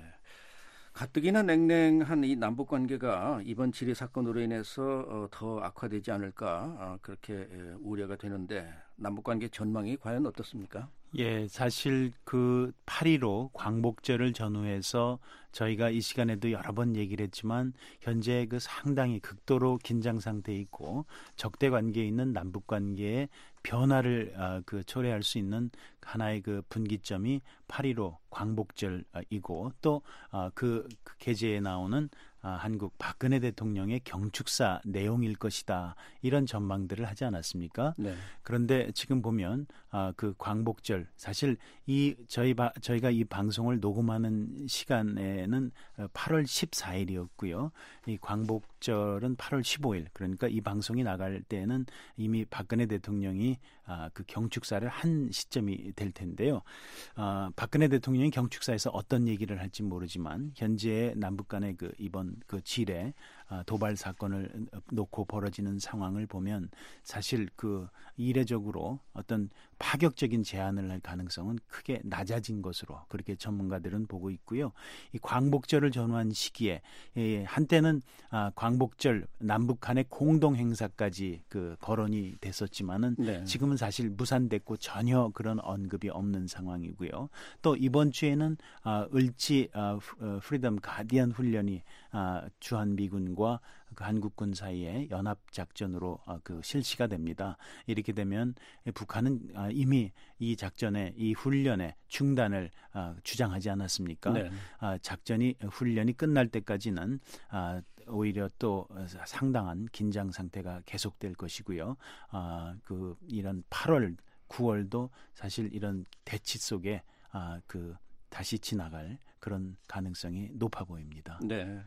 가뜩이나 냉랭한 이 남북 관계가 이번 지뢰 사건으로 인해서 어, 더 악화되지 않을까 어, 그렇게 예, 우려가 되는데 남북 관계 전망이 과연 어떻습니까? 예, 사실 그 팔일오 광복절을 전후해서 저희가 이 시간에도 여러 번 얘기를 했지만 현재 그 상당히 극도로 긴장 상태에 있고 적대 관계에 있는 남북 관계의 변화를 어, 그 초래할 수 있는 하나의 그 분기점이 팔일오 광복절이고 또 어, 그, 그 계제에 나오는 아, 한국 박근혜 대통령의 경축사 내용일 것이다. 이런 전망들을 하지 않았습니까? 네. 그런데 지금 보면 아, 그 광복절 사실 이 저희 바, 저희가 이 방송을 녹음하는 시간에는 팔월 십사일이었고요. 이 광복절은 팔월 십오일. 그러니까 이 방송이 나갈 때는 이미 박근혜 대통령이 아, 그 경축사를 한 시점이 될 텐데요. 아, 박근혜 대통령이 경축사에서 어떤 얘기를 할지 모르지만 현재 남북 간의 그 이번 그 지뢰 도발 사건을 놓고 벌어지는 상황을 보면 사실 그 이례적으로 어떤 파격적인 제안을 할 가능성은 크게 낮아진 것으로 그렇게 전문가들은 보고 있고요. 이 광복절을 전후한 시기에 한때는 광복절 남북 간의 공동 행사까지 그 거론이 됐었지만은 네. 지금은 사실 무산됐고 전혀 그런 언급이 없는 상황이고요. 또 이번 주에는 을지 프리덤 가디언 훈련이 주한 미군 과 그 한국군 사이에 연합 작전으로 그 실시가 됩니다. 이렇게 되면 북한은 이미 이 작전에 이 훈련의 중단을 주장하지 않았습니까? 네. 작전이 훈련이 끝날 때까지는 오히려 또 상당한 긴장 상태가 계속될 것이고요. 그 이런 팔월, 구월도 사실 이런 대치 속에 그 다시 지나갈 그런 가능성이 높아 보입니다. 네.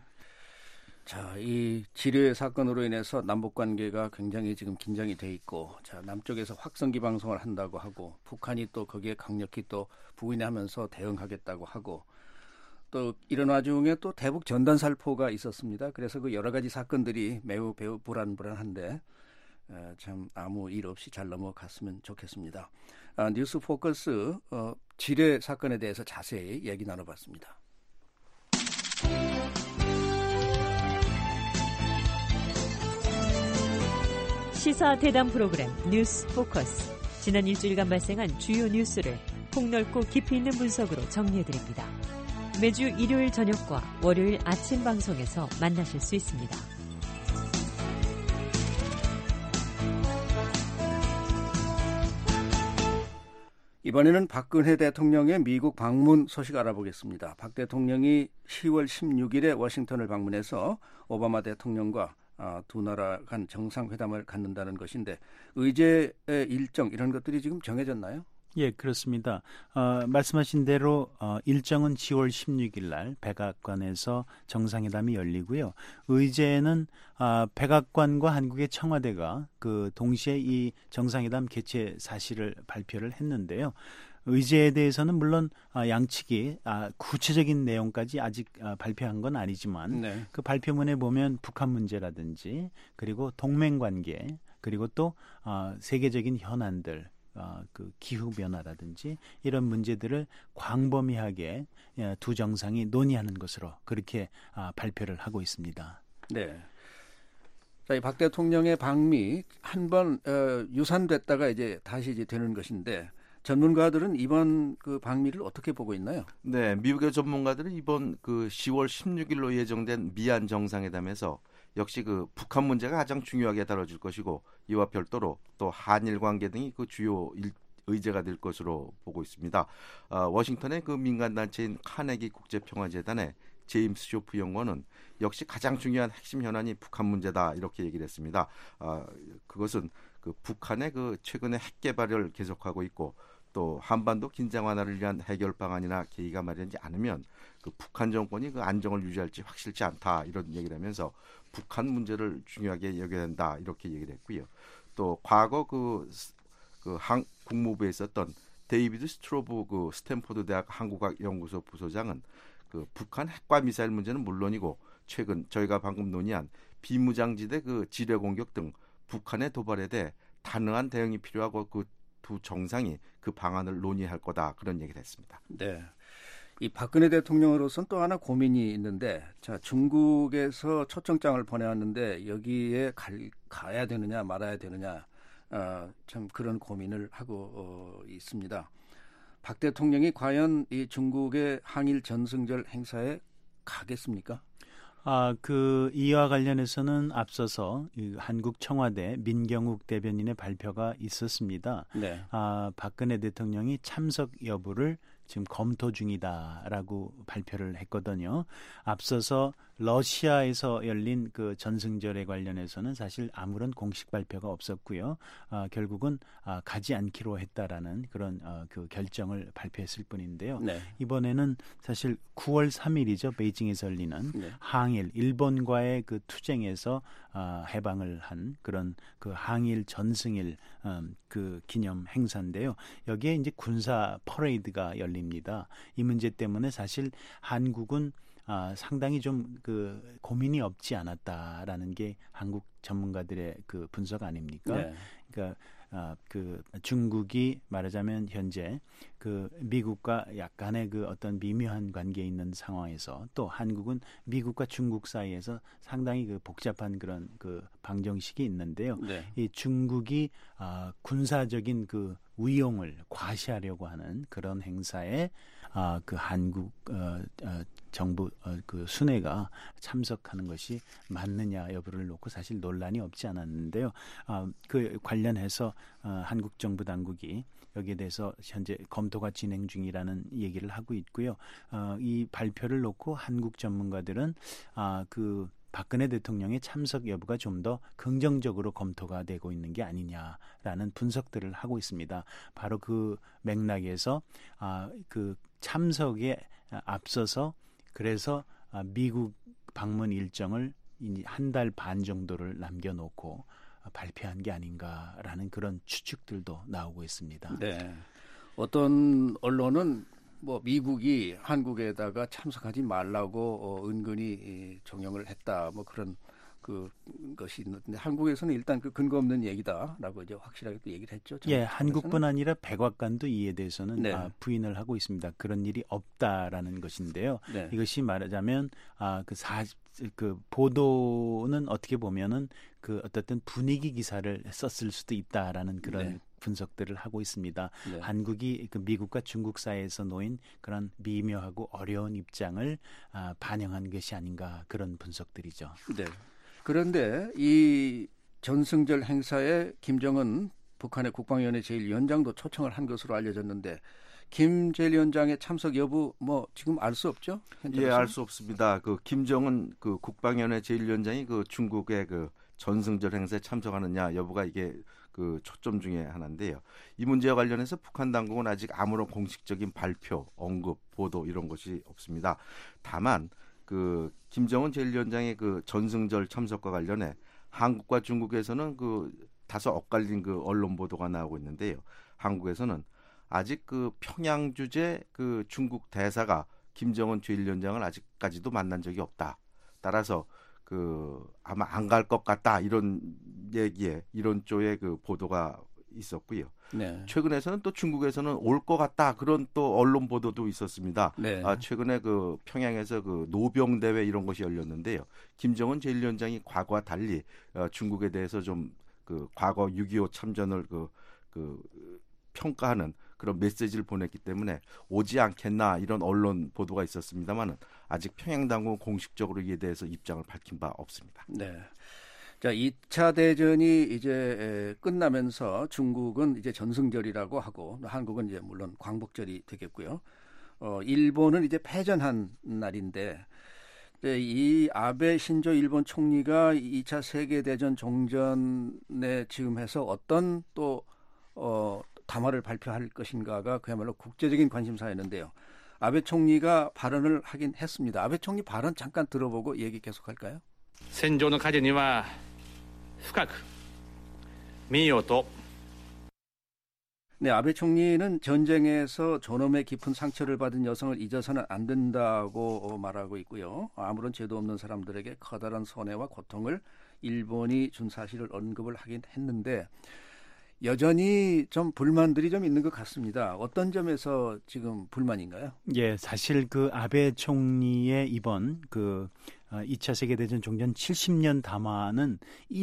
자, 이 지뢰 사건으로 인해서 남북 관계가 굉장히 지금 긴장이 돼 있고, 자, 남쪽에서 확성기 방송을 한다고 하고, 북한이 또 거기에 강력히 또 부인하면서 대응하겠다고 하고, 또 이런 와중에 또 대북 전단 살포가 있었습니다. 그래서 그 여러 가지 사건들이 매우 매우 불안불안한데 에, 참 아무 일 없이 잘 넘어갔으면 좋겠습니다. 아, 뉴스 포커스 어, 지뢰 사건에 대해서 자세히 얘기 나눠봤습니다. 시사 대담 프로그램 뉴스 포커스. 지난 일주일간 발생한 주요 뉴스를 폭넓고 깊이 있는 분석으로 정리해드립니다. 매주 일요일 저녁과 월요일 아침 방송에서 만나실 수 있습니다. 이번에는 박근혜 대통령의 미국 방문 소식 알아보겠습니다. 박 대통령이 시월 십육일에 워싱턴을 방문해서 오바마 대통령과 아, 두 나라 간 정상회담을 갖는다는 것인데 의제의 일정 이런 것들이 지금 정해졌나요? 예, 그렇습니다. 어, 말씀하신 대로 어, 일정은 시월 십육일 날 백악관에서 정상회담이 열리고요. 의제는 어, 백악관과 한국의 청와대가 그 동시에 이 정상회담 개최 사실을 발표를 했는데요. 의제에 대해서는 물론 양측이 구체적인 내용까지 아직 발표한 건 아니지만 네. 그 발표문에 보면 북한 문제라든지 그리고 동맹관계 그리고 또 세계적인 현안들 그 기후 변화라든지 이런 문제들을 광범위하게 두 정상이 논의하는 것으로 그렇게 발표를 하고 있습니다. 네. 자, 이 박 대통령의 방미 한번 어, 유산됐다가 이제 다시 이제 되는 것인데. 전문가들은 이번 그 방미를 어떻게 보고 있나요? 네, 미국의 전문가들은 이번 그 시월 십육일로 예정된 미한 정상회담에서 역시 그 북한 문제가 가장 중요하게 다뤄질 것이고 이와 별도로 또 한일 관계 등이 그 주요 일, 의제가 될 것으로 보고 있습니다. 어, 워싱턴의 그 민간 단체인 카네기 국제평화재단의 제임스 쇼프 연구원은 역시 가장 중요한 핵심 현안이 북한 문제다 이렇게 얘기를 했습니다. 어, 그것은 그 북한의 그 최근의 핵 개발을 계속하고 있고 또 한반도 긴장 완화를 위한 해결 방안이나 계기가 마련되지 않으면 그 북한 정권이 그 안정을 유지할지 확실치 않다 이런 얘기를 하면서 북한 문제를 중요하게 여겨야 된다 이렇게 얘기를 했고요. 또 과거 그, 그 한, 국무부에 있었던 데이비드 스트로브 그 스탠포드 대학 한국학 연구소 부소장은 그 북한 핵과 미사일 문제는 물론이고 최근 저희가 방금 논의한 비무장지대 그 지뢰 공격 등 북한의 도발에 대해 단호한 대응이 필요하고 그 두 정상이 그 방안을 논의할 거다 그런 얘기를 했습니다. 네. 이 박근혜 대통령으로서는 또 하나 고민이 있는데, 자 중국에서 초청장을 보내왔는데 여기에 갈, 가야 되느냐 말아야 되느냐, 어, 참 그런 고민을 하고 어, 있습니다. 박 대통령이 과연 이 중국의 항일 전승절 행사에 가겠습니까? 아, 그 이와 관련해서는 앞서서 이 한국 청와대 민경욱 대변인의 발표가 있었습니다. 네. 아, 박근혜 대통령이 참석 여부를 지금 검토 중이다라고 발표를 했거든요. 앞서서 러시아에서 열린 그 전승절에 관련해서는 사실 아무런 공식 발표가 없었고요. 아, 결국은 아, 가지 않기로 했다라는 그런 어, 그 결정을 발표했을 뿐인데요. 네. 이번에는 사실 구월 삼일이죠. 베이징에서 열리는 네. 항일 일본과의 그 투쟁에서 아, 해방을 한 그런 그 항일 전승일 음, 그 기념 행사인데요. 여기에 이제 군사 퍼레이드가 열립니다. 이 문제 때문에 사실 한국은 아, 상당히 좀 그 고민이 없지 않았다라는 게 한국 전문가들의 그 분석 아닙니까? 네. 그러니까 아, 그 중국이 말하자면 현재 그 미국과 약간의 그 어떤 미묘한 관계에 있는 상황에서 또 한국은 미국과 중국 사이에서 상당히 그 복잡한 그런 그 방정식이 있는데요. 네. 이 중국이 아, 군사적인 그 위용을 과시하려고 하는 그런 행사에 아, 그 한국 어, 어, 정부 어, 그 순회가 참석하는 것이 맞느냐 여부를 놓고 사실 논란이 없지 않았는데요. 아, 그 관련해서 어, 한국 정부 당국이 여기에 대해서 현재 검토가 진행 중이라는 얘기를 하고 있고요. 어, 이 발표를 놓고 한국 전문가들은 아, 그 박근혜 대통령의 참석 여부가 좀 더 긍정적으로 검토가 되고 있는 게 아니냐라는 분석들을 하고 있습니다. 바로 그 맥락에서 아, 그 참석에 앞서서 그래서 아, 미국 방문 일정을 한 달 반 정도를 남겨놓고 발표한 게 아닌가라는 그런 추측들도 나오고 있습니다. 네. 어떤 언론은 뭐 미국이 한국에다가 참석하지 말라고 어, 은근히 종용을 했다, 뭐 그런 그 것이 있는데 한국에서는 일단 그 근거 없는 얘기다라고 이제 확실하게 또 얘기를 했죠. 예, 한국뿐 아니라 백악관도 이에 대해서는 네. 아, 부인을 하고 있습니다. 그런 일이 없다라는 것인데요. 네. 이것이 말하자면 아, 그 사, 그 보도는 어떻게 보면은 그 어떻든 분위기 기사를 썼을 수도 있다라는 그런 네. 분석들을 하고 있습니다. 네. 한국이 그 미국과 중국 사이에서 놓인 그런 미묘하고 어려운 입장을 아, 반영한 것이 아닌가 그런 분석들이죠. 네. 그런데 이 전승절 행사에 김정은 북한의 국방위원회 제일 위원장도 초청을 한 것으로 알려졌는데 김 제일 위원장의 참석 여부 뭐 지금 알 수 없죠? 예, 알 수 없습니다. 그 김정은 그 국방위원회 제일 위원장이 그 중국의 그 전승절 행사에 참석하느냐 여부가 이게 그 초점 중에 하나인데요. 이 문제와 관련해서 북한 당국은 아직 아무런 공식적인 발표, 언급, 보도 이런 것이 없습니다. 다만 그 김정은 제일 위원장의 그 전승절 참석과 관련해 한국과 중국에서는 그 다소 엇갈린 그 언론 보도가 나오고 있는데요. 한국에서는 아직 그 평양 주재 그 중국 대사가 김정은 제일 위원장을 아직까지도 만난 적이 없다. 따라서 그 아마 안 갈 것 같다 이런 얘기에 이런 쪽의 그 보도가 있었고요. 네. 최근에서는 또 중국에서는 올 것 같다 그런 또 언론 보도도 있었습니다. 네. 아, 최근에 그 평양에서 그 노병 대회 이런 것이 열렸는데요. 김정은 제일 위원장이 과거와 달리 어, 중국에 대해서 좀 그 과거 육이오 참전을 그, 그 평가하는 그런 메시지를 보냈기 때문에 오지 않겠나 이런 언론 보도가 있었습니다만은 아직 평양 당국은 공식적으로 이에 대해서 입장을 밝힌 바 없습니다. 네. 자, 이 차 대전이 이제 끝나면서 중국은 이제 전승절이라고 하고 한국은 이제 물론 광복절이 되겠고요. 어, 일본은 이제 패전한 날인데 이 아베 신조 일본 총리가 이 차 세계대전 종전에 지금 해서 어떤 또 어, 담화를 발표할 것인가가 그야말로 국제적인 관심사였는데요. 아베 총리가 발언을 하긴 했습니다. 아베 총리 발언 잠깐 들어보고 얘기 계속할까요? 戦場の火事には深く民謡と 네, 아베 총리는 전쟁에서 존엄의 깊은 상처를 받은 여성을 잊어서는 안 된다고 말하고 있고요. 아무런 죄도 없는 사람들에게 커다란 손해와 고통을 일본이 준 사실을 언급을 하긴 했는데 여전히 좀 불만들이 좀 있는 것 같습니다. 어떤 점에서 지금 불만인가요? 예, 사실 그 아베 총리의 이번 그 이 차 세계대전 종전 칠십 년 담화는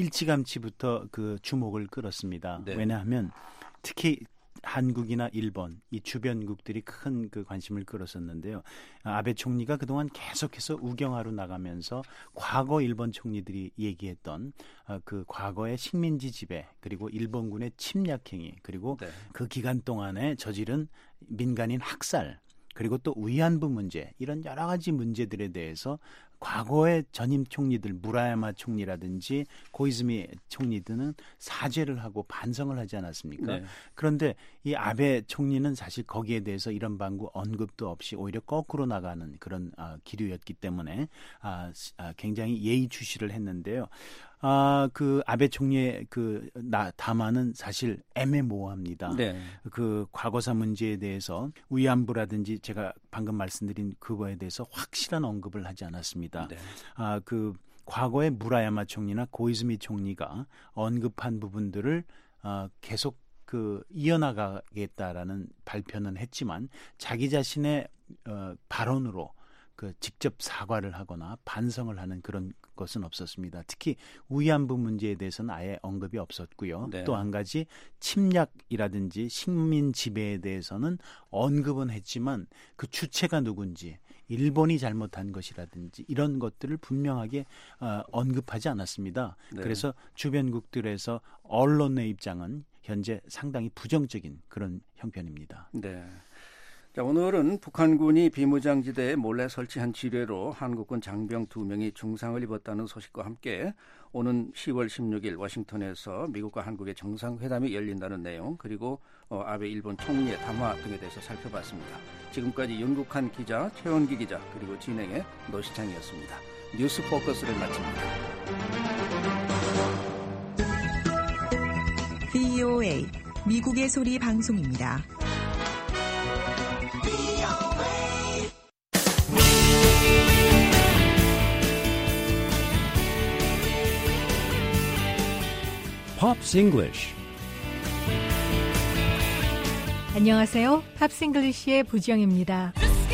일찌감치부터 그 주목을 끌었습니다. 네. 왜냐하면 특히 한국이나 일본 이 주변국들이 큰 그 관심을 끌었었는데요. 아베 총리가 그동안 계속해서 우경하로 나가면서 과거 일본 총리들이 얘기했던 그 과거의 식민지 지배 그리고 일본군의 침략 행위 그리고 네. 그 기간 동안에 저지른 민간인 학살 그리고 또 위안부 문제 이런 여러 가지 문제들에 대해서 과거의 전임 총리들 무라야마 총리라든지 고이즈미 총리들은 사죄를 하고 반성을 하지 않았습니까? 네. 그런데 이 아베 총리는 사실 거기에 대해서 이런 방구 언급도 없이 오히려 거꾸로 나가는 그런 아, 기류였기 때문에 아, 아, 굉장히 예의주시를 했는데요. 아, 그 아베 총리의 그 나, 담화는 사실 애매모호합니다. 네. 그 과거사 문제에 대해서 위안부라든지 제가 방금 말씀드린 그거에 대해서 확실한 언급을 하지 않았습니다. 네. 아, 그 과거의 무라야마 총리나 고이즈미 총리가 언급한 부분들을 아, 계속 그 이어나가겠다라는 발표는 했지만 자기 자신의 어, 발언으로 그 직접 사과를 하거나 반성을 하는 그런 것은 없었습니다. 특히 위안부 문제에 대해서는 아예 언급이 없었고요. 네. 또 한 가지 침략이라든지 식민 지배에 대해서는 언급은 했지만 그 주체가 누군지 일본이 잘못한 것이라든지 이런 것들을 분명하게 어, 언급하지 않았습니다. 네. 그래서 주변국들에서 언론의 입장은 현재 상당히 부정적인 그런 형편입니다. 네. 자, 오늘은 북한군이 비무장지대에 몰래 설치한 지뢰로 한국군 장병 두 명이 중상을 입었다는 소식과 함께 오는 시월 십육일 워싱턴에서 미국과 한국의 정상회담이 열린다는 내용 그리고 어, 아베 일본 총리의 담화 등에 대해서 살펴봤습니다. 지금까지 윤국한 기자, 최원기 기자 그리고 진행의 노시창이었습니다. 뉴스 포커스를 마칩니다. 브이오에이 미국의 소리 방송입니다. Pops English. 안녕하세요. 팝스 잉글리시의 부지영입니다.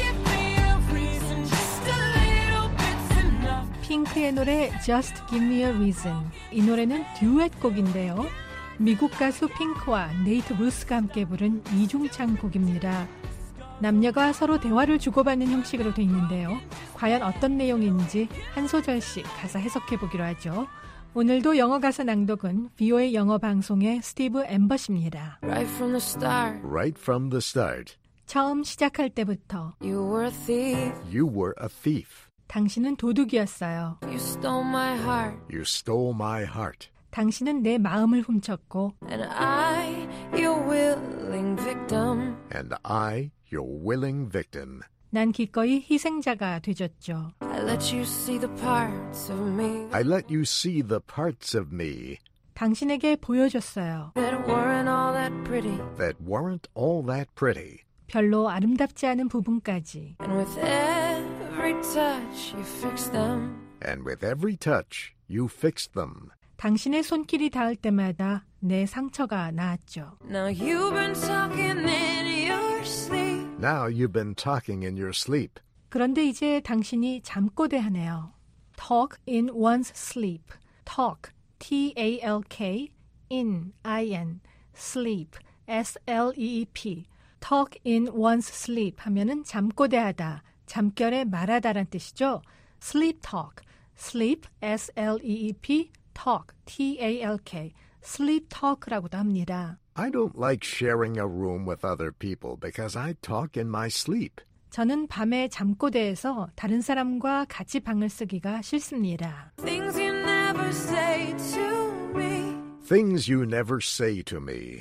핑크의 노래 Just Give Me a Reason. 이 노래는 듀엣곡인데요. 미국 가수 핑크와 네이트 루스가 함께 부른 이중창 곡입니다. 남녀가 서로 대화를 주고받는 형식으로 돼 있는데요. 과연 어떤 내용인지 한 소절씩 가사 해석해 보기로 하죠. 오늘도 영어 가사 낭독은 브이오에이 영어 방송의 스티브 엠버십니다. Right from the start. Right from the start. 처음 시작할 때부터 You were a thief. You were a thief. 당신은 도둑이었어요. You stole my heart. You stole my heart. 당신은 내 마음을 훔쳤고 And I, your willing victim. And I, your willing victim. 난 기꺼이 희생자가 되졌죠. I let you see the parts of me. I let you see the parts of me. 당신에게 보여줬어요. That weren't all that pretty. That weren't all that pretty. 별로 아름답지 않은 부분까지. And with every touch, you fixed them. And with every touch, you fixed them. 당신의 손길이 닿을 때마다 내 상처가 나았죠. Now you've been talking in your sleep. Now you've been talking in your sleep. 그런데 이제 당신이 잠꼬대하네요. Talk in one's sleep. Talk, T A L K, in, I N, sleep, S L E E P. Talk in one's sleep 하면은 잠꼬대하다, 잠결에 말하다란 뜻이죠. Sleep talk, sleep, S L E E P, talk, T A L K, sleep talk라고도 합니다. I don't like sharing a room with other people because I talk in my sleep. 저는 밤에 잠꼬대에서 다른 사람과 같이 방을 쓰기가 싫습니다. Things you never say to me. Things you never say to me.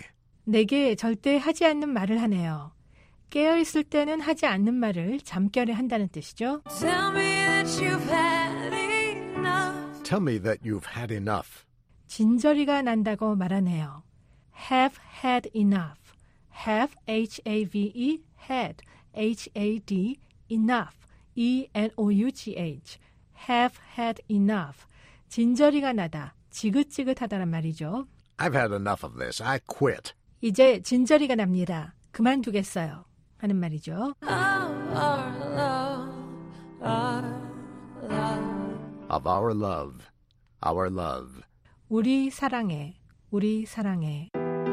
내게 절대 하지 않는 말을 하네요. 깨어있을 때는 하지 않는 말을 잠결에 한다는 뜻이죠. Tell me that you've had enough. Tell me that you've had enough. 진저리가 난다고 말하네요. Have had enough. Have, H A V E, had, H A D, enough, E N O U G H. Have had enough. 진저리가 나다, 지긋지긋하다란 말이죠. I've had enough of this. I quit. 이제 진저리가 납니다. 그만두겠어요. 하는 말이죠. Our love, our love. Of our love. Our love. 우리 사랑해, 우리 사랑해.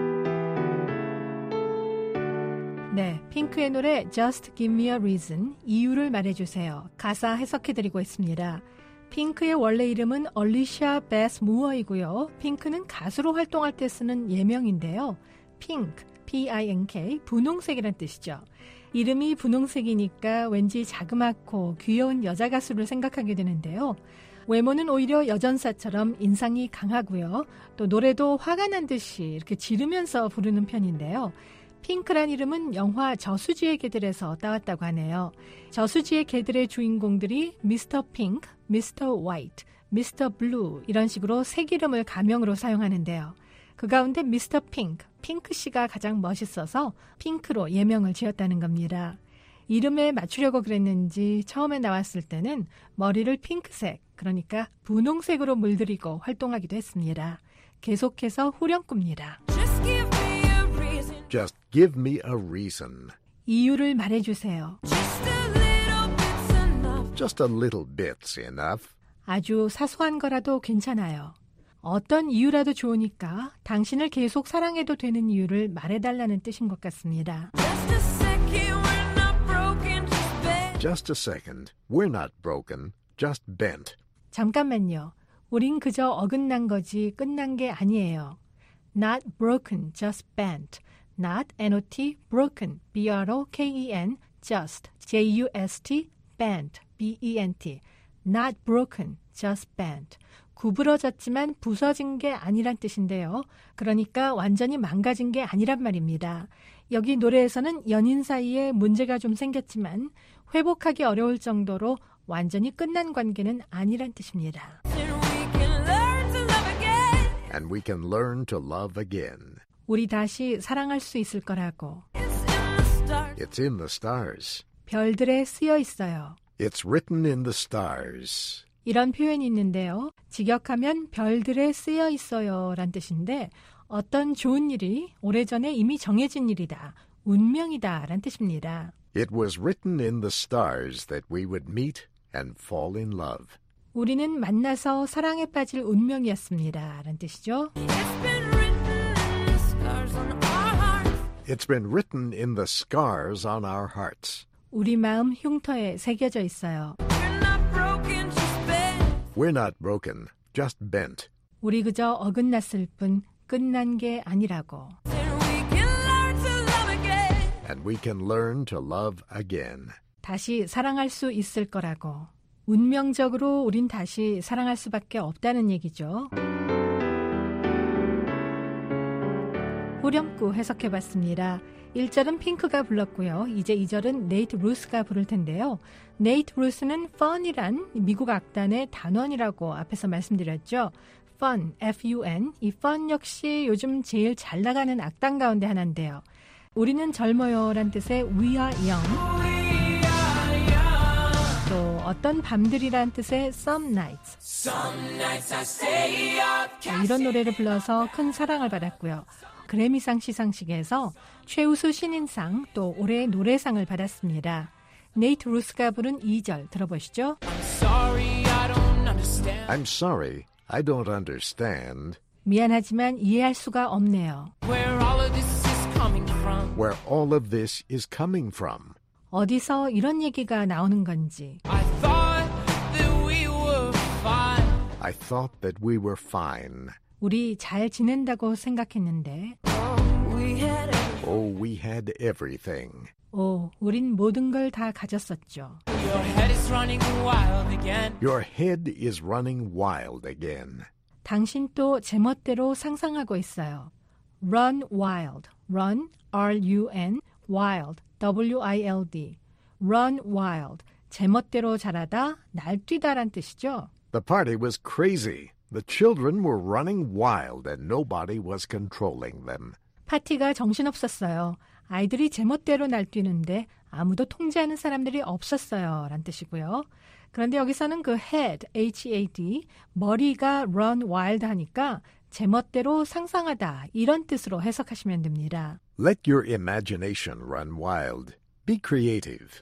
네, 핑크의 노래 Just Give Me a Reason, 이유를 말해주세요. 가사 해석해드리고 있습니다. 핑크의 원래 이름은 얼리샤 베스 무어이고요. 핑크는 가수로 활동할 때 쓰는 예명인데요. 핑크, P I N K, 분홍색이란 뜻이죠. 이름이 분홍색이니까 왠지 자그맣고 귀여운 여자 가수를 생각하게 되는데요. 외모는 오히려 여전사처럼 인상이 강하고요. 또 노래도 화가 난 듯이 이렇게 지르면서 부르는 편인데요. 핑크란 이름은 영화 저수지의 개들에서 따왔다고 하네요. 저수지의 개들의 주인공들이 미스터 핑크, 미스터 화이트, 미스터 블루 이런 식으로 색 이름을 가명으로 사용하는데요. 그 가운데 미스터 핑크, 핑크 씨가 가장 멋있어서 핑크로 예명을 지었다는 겁니다. 이름에 맞추려고 그랬는지 처음에 나왔을 때는 머리를 핑크색, 그러니까 분홍색으로 물들이고 활동하기도 했습니다. 계속해서 후렴구입니다. Just give me a reason. Just give me a reason. 이유를 말해주세요. Just a little bit's enough. Just a little bit's enough. 아주 사소한 거라도 괜찮아요. 어떤 이유라도 좋으니까 당신을 계속 사랑해도 되는 이유를 말해달라는 뜻인 것 같습니다. Just a second, we're not broken, just bend. Just a second. We're not broken. Just bent. 잠깐만요. 우린 그저 어긋난 거지 끝난 게 아니에요. Not broken, just bent. Not, N O T, broken, B R O K E N, just, J U S T, bent, B E N T. Not broken, just bent. 구부러졌지만 부서진 게 아니란 뜻인데요. 그러니까 완전히 망가진 게 아니란 말입니다. 여기 노래에서는 연인 사이에 문제가 좀 생겼지만 회복하기 어려울 정도로 완전히 끝난 관계는 아니란 뜻입니다. And we can learn to love again. 우리 다시 사랑할 수 있을 거라고. It's in the stars. 별들에 쓰여 있어요. It's written in the stars. 이런 표현이 있는데요. 직역하면 별들에 쓰여 있어요 란 뜻인데 어떤 좋은 일이 오래전에 이미 정해진 일이다. 운명이다 란 뜻입니다. It was written in the stars that we would meet and fall in love. 우리는 만나서 사랑에 빠질 운명이었습니다. 란 뜻이죠. It's been written in the scars on our hearts. 우리 마음 흉터에 새겨져 있어요. We're not broken, just bent. 우리 그저 어긋났을 뿐 끝난 게 아니라고. And we can learn to love again. 다시 사랑할 수 있을 거라고. 운명적으로 우린 다시 사랑할 수밖에 없다는 얘기죠. 후렴구 해석해봤습니다. 일 절은 핑크가 불렀고요. 이제 이 절은 네이트 루스가 부를 텐데요. 네이트 루스는 fun이란 미국 악단의 단원이라고 앞에서 말씀드렸죠. fun, F U N. 이 fun 역시 요즘 제일 잘 나가는 악단 가운데 하나인데요. 우리는 젊어요 란 뜻의 We are young. 또 어떤 밤들이란 뜻의 Some nights. Some nights I stay up. 이런 노래를 불러서 큰 사랑을 받았고요. 그래미상 시상식에서 최우수 신인상 또 올해의 노래상을 받았습니다. 네이트 루스가 부른 이 절 들어보시죠. I'm sorry, I don't understand. I'm sorry, I don't understand. 미안하지만 이해할 수가 없네요. Where all of this is coming from. Where all of this is coming from. 어디서 이런 얘기가 나오는 건지. I thought that we were fine. I thought that we were fine. 우리 잘 지낸다고 생각했는데. Oh, we had everything. Oh, we had everything. 오, 우린 모든 걸 다 가졌었죠. Your head is running wild again. Your head is running wild again. 당신 또 제멋대로 상상하고 있어요. run wild, run, R-U-N, wild, W-I-L-D, run wild, 제멋대로 자라다, 날뛰다란 뜻이죠. The party was crazy. The children were running wild and nobody was controlling them. 파티가 정신없었어요. 아이들이 제멋대로 날뛰는데 아무도 통제하는 사람들이 없었어요. 란 뜻이고요. 그런데 여기서는 그 head, H-E-A-D, 머리가 run wild 하니까 제멋대로 상상하다 이런 뜻으로 해석하시면 됩니다. Let your imagination run wild. Be creative.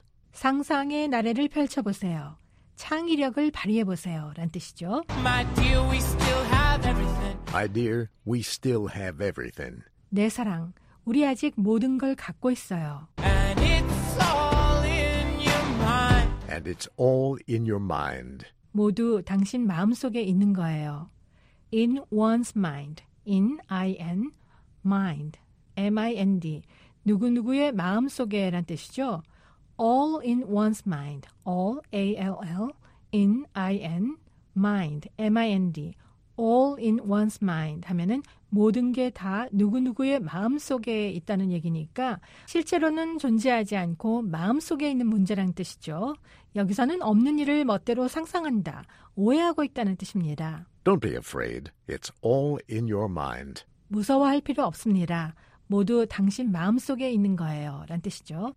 상상의 나래를 펼쳐보세요. 창의력을 발휘해보세요. 란 뜻이죠. My dear, we still have everything. My dear, we still have everything. 내 사랑, 우리 아직 모든 걸 갖고 있어요. And it's all in your mind. And it's all in your mind. 모두 당신 마음속에 있는 거예요. In one's mind, in, I-N, mind, M-I-N-D, 누구누구의 마음속에 란 뜻이죠. All in one's mind, all, A-L-L, in, I-N, mind, M-I-N-D, all in one's mind 하면은 모든 게 다 누구누구의 마음속에 있다는 얘기니까 실제로는 존재하지 않고 마음속에 있는 문제란 뜻이죠. 여기서는 없는 일을 멋대로 상상한다, 오해하고 있다는 뜻입니다. Don't be afraid. It's all in your mind. 무서워할 필요 없습니다. 모두 당신 마음속에 있는 거예요. 란 뜻이죠.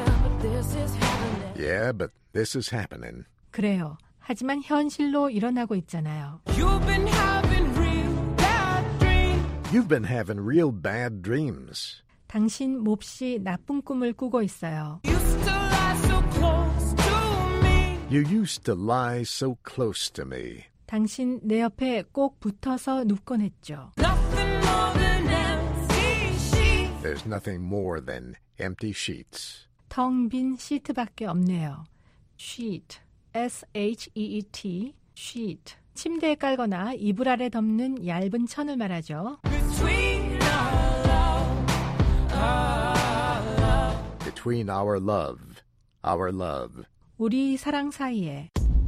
This is happening. Yeah, but this is happening. 그래요. 하지만 현실로 일어나고 있잖아요. You've been having real bad dreams. You've been having real bad dreams. 당신 몹시 나쁜 꿈을 꾸고 있어요. Used to lie so close to me. You used to lie so close to me. 당신 내 옆에 꼭 붙어서 눕곤 했죠. Nothing more than empty sheets. There's nothing more than empty sheets. 텅 빈 시트밖에 없네요. sheet, S-H-E-E-T, sheet. 침대에 깔거나 이불 아래 덮는 얇은 천을 말하죠. Between our love, our love. Between our love, our love. 우리 사랑 사이에.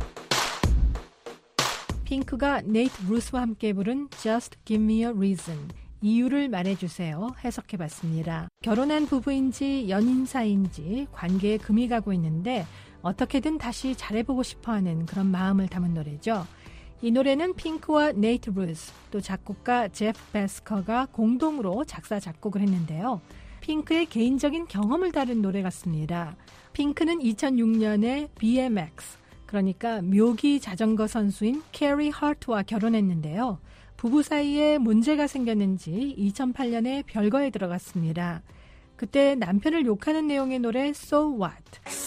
핑크가 네이트 루스와 함께 부른 Just Give Me a Reason, 이유를 말해주세요. 해석해봤습니다. 결혼한 부부인지 연인 사이인지 관계에 금이 가고 있는데 어떻게든 다시 잘해보고 싶어하는 그런 마음을 담은 노래죠. 이 노래는 핑크와 네이트 루스, 또 작곡가 제프 베스커가 공동으로 작사 작곡을 했는데요. 핑크의 개인적인 경험을 다룬 노래 같습니다. 핑크는 이천육 년에 비엠엑스, 그러니까 묘기 자전거 선수인 캐리 하트와 결혼했는데요. 부부 사이에 문제가 생겼는지 이천팔 년에 별거에 들어갔습니다. 그때 남편을 욕하는 내용의 노래 So What.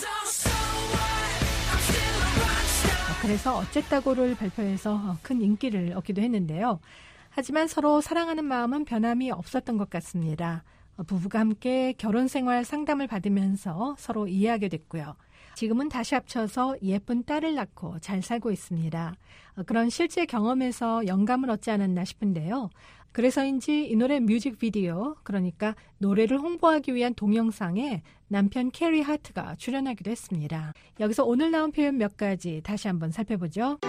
그래서 어쨌다고를 발표해서 큰 인기를 얻기도 했는데요. 하지만 서로 사랑하는 마음은 변함이 없었던 것 같습니다. 부부가 함께 결혼 생활 상담을 받으면서 서로 이해하게 됐고요. 지금은 다시 합쳐서 예쁜 딸을 낳고 잘 살고 있습니다. 그런 실제 경험에서 영감을 얻지 않았나 싶은데요. 그래서인지 이 노래 뮤직비디오, 그러니까 노래를 홍보하기 위한 동영상에 남편 캐리 하트가 출연하기도 했습니다. 여기서 오늘 나온 표현 몇 가지 다시 한번 살펴보죠.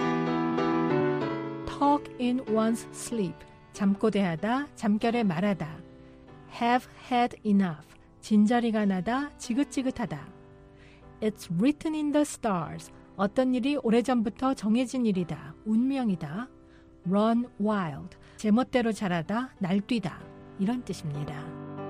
Talk in one's sleep, 잠꼬대하다, 잠결에 말하다. Have had enough, 진저리가 나다, 지긋지긋하다. It's written in the stars, 어떤 일이 오래전부터 정해진 일이다, 운명이다. Run wild, 제멋대로 자라다, 날뛰다, 이런 뜻입니다.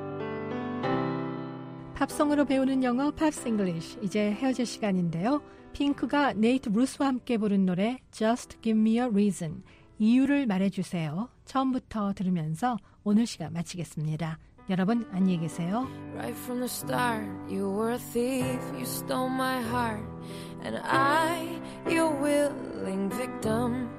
팝송으로 배우는 영어 팝스 잉글리쉬, 이제 헤어질 시간인데요. 핑크가 네이트 루스와 함께 부른 노래 Just Give Me a Reason, 이유를 말해주세요. 처음부터 들으면서 오늘 시간 마치겠습니다. 여러분 안녕히 계세요. Right from the start, you were a thief. You stole my heart, and I, your willing victim.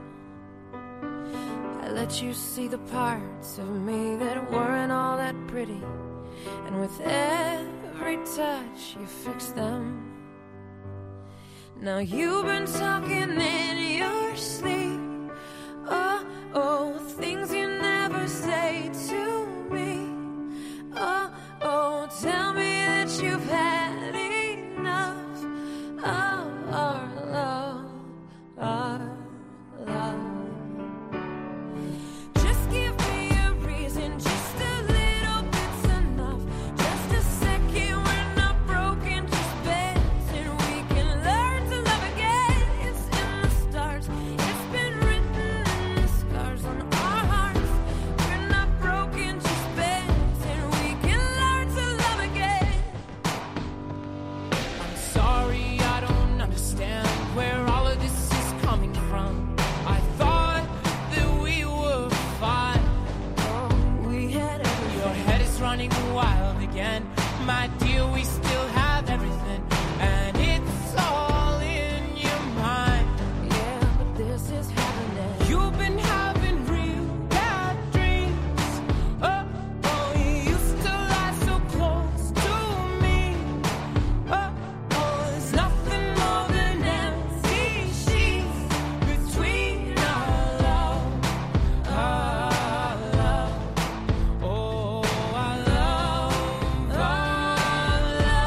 I let you see the parts of me that weren't all that pretty, and with every touch, you fixed them. Now you've been talking in your sleep. Oh, oh, things you never say to me. Oh, oh, tell me that you've had enough of our love, our love. Just give me a reason, just a little. running wild again. My dear, we still have everything, and it's all in your mind. Yeah, but this is happening. You've been having real bad dreams. Oh, oh, you used to lie so close to me. Oh, oh, there's nothing more than empty sheets between our love, our love. Oh, our love, our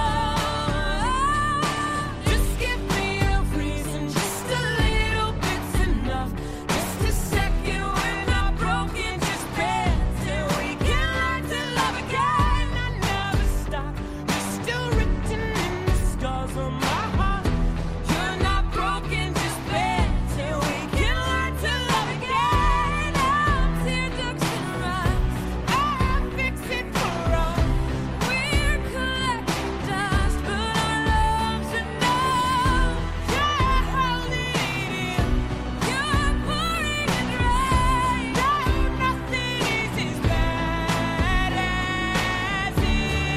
love. Just give me a reason, just a little bit's enough. Just a second, we're not broken, just bend till we can learn to love again. I never stop, you're still written in the scars on my heart. You're not broken, just bend till we can learn to love again. Now tear ducts and rise, I'll fix it for us. We're collecting dust, but our love's enough. You're holding it in, you're pouring it right. No, nothing is as bad as it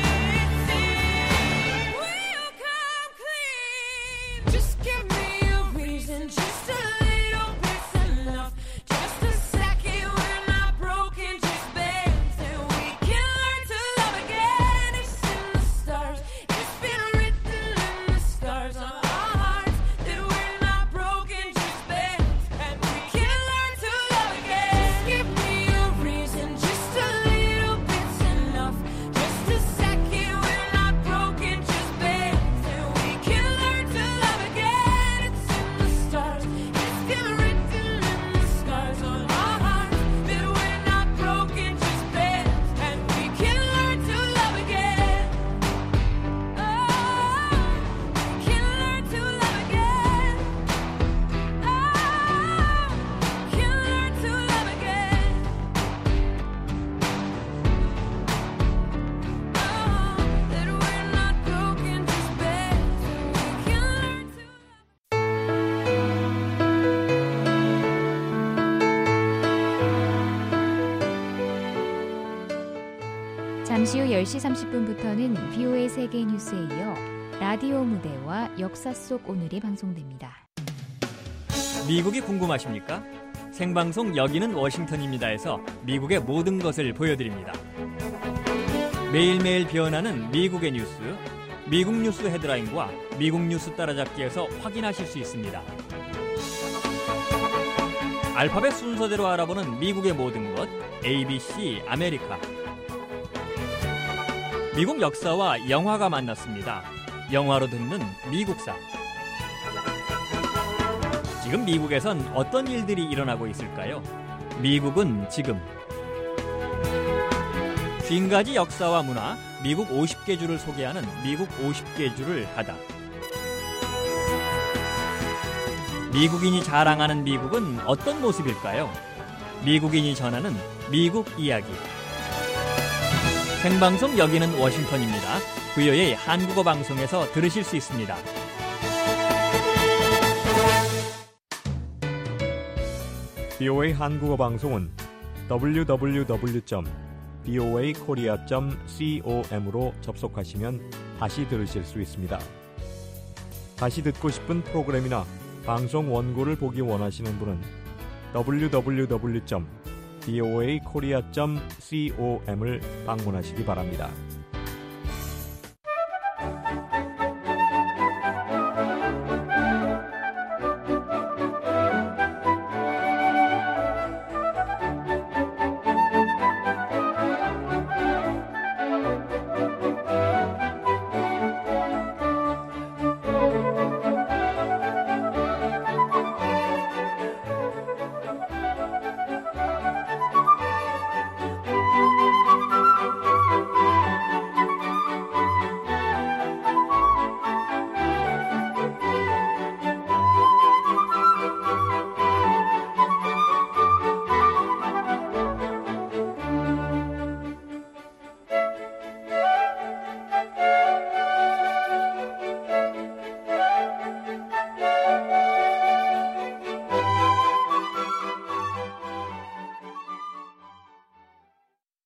seems. We'll come clean. Just give me a reason, just a little bit's enough. Just a second, we're not broken, just bend till we can learn to love again. It's in the stars, it's been written in the scars on our hearts that we're not broken, just bend and we can learn to love again. Give me a reason, just a little bit's enough. Just a second, we're not broken, just bend till we can learn to love again. It's in the stars, it's been written in the scars on our hearts that we're not broken, just bend and we can learn to love again. Oh, we can learn to love again. Oh, we can learn to love again. Oh, that we're not broken, just bend till we can learn to. 잠시 후 열 시 삼십 분부터는 비오에이 세계 뉴스에 이어 라디오 무대와 역사 속 오늘이 방송됩니다. 미국이 궁금하십니까? 생방송 여기는 워싱턴입니다에서 미국의 모든 것을 보여드립니다. 매일매일 변하는 미국의 뉴스, 미국 뉴스 헤드라인과 미국 뉴스 따라잡기에서 확인하실 수 있습니다. 알파벳 순서대로 알아보는 미국의 모든 것, 에이비씨 아메리카. 미국 역사와 영화가 만났습니다. 영화로 듣는 미국사. 지금 미국에선 어떤 일들이 일어나고 있을까요? 미국은 지금. 오십 가지 역사와 문화, 미국 오십 개 주를 소개하는 미국 오십 개 주를 하다. 미국인이 자랑하는 미국은 어떤 모습일까요? 미국인이 전하는 미국 이야기. 생방송 여기는 워싱턴입니다. 브이오에이 한국어 방송에서 들으실 수 있습니다. 비오에이 한국어 방송은 더블유 더블유 더블유 점 비오에이 코리아 점 com으로 접속하시면 다시 들으실 수 있습니다. 다시 듣고 싶은 프로그램이나 방송 원고를 보기 원하시는 분은 더블유 더블유 더블유 점 비오에이 코리아 점 com을 방문하시기 바랍니다.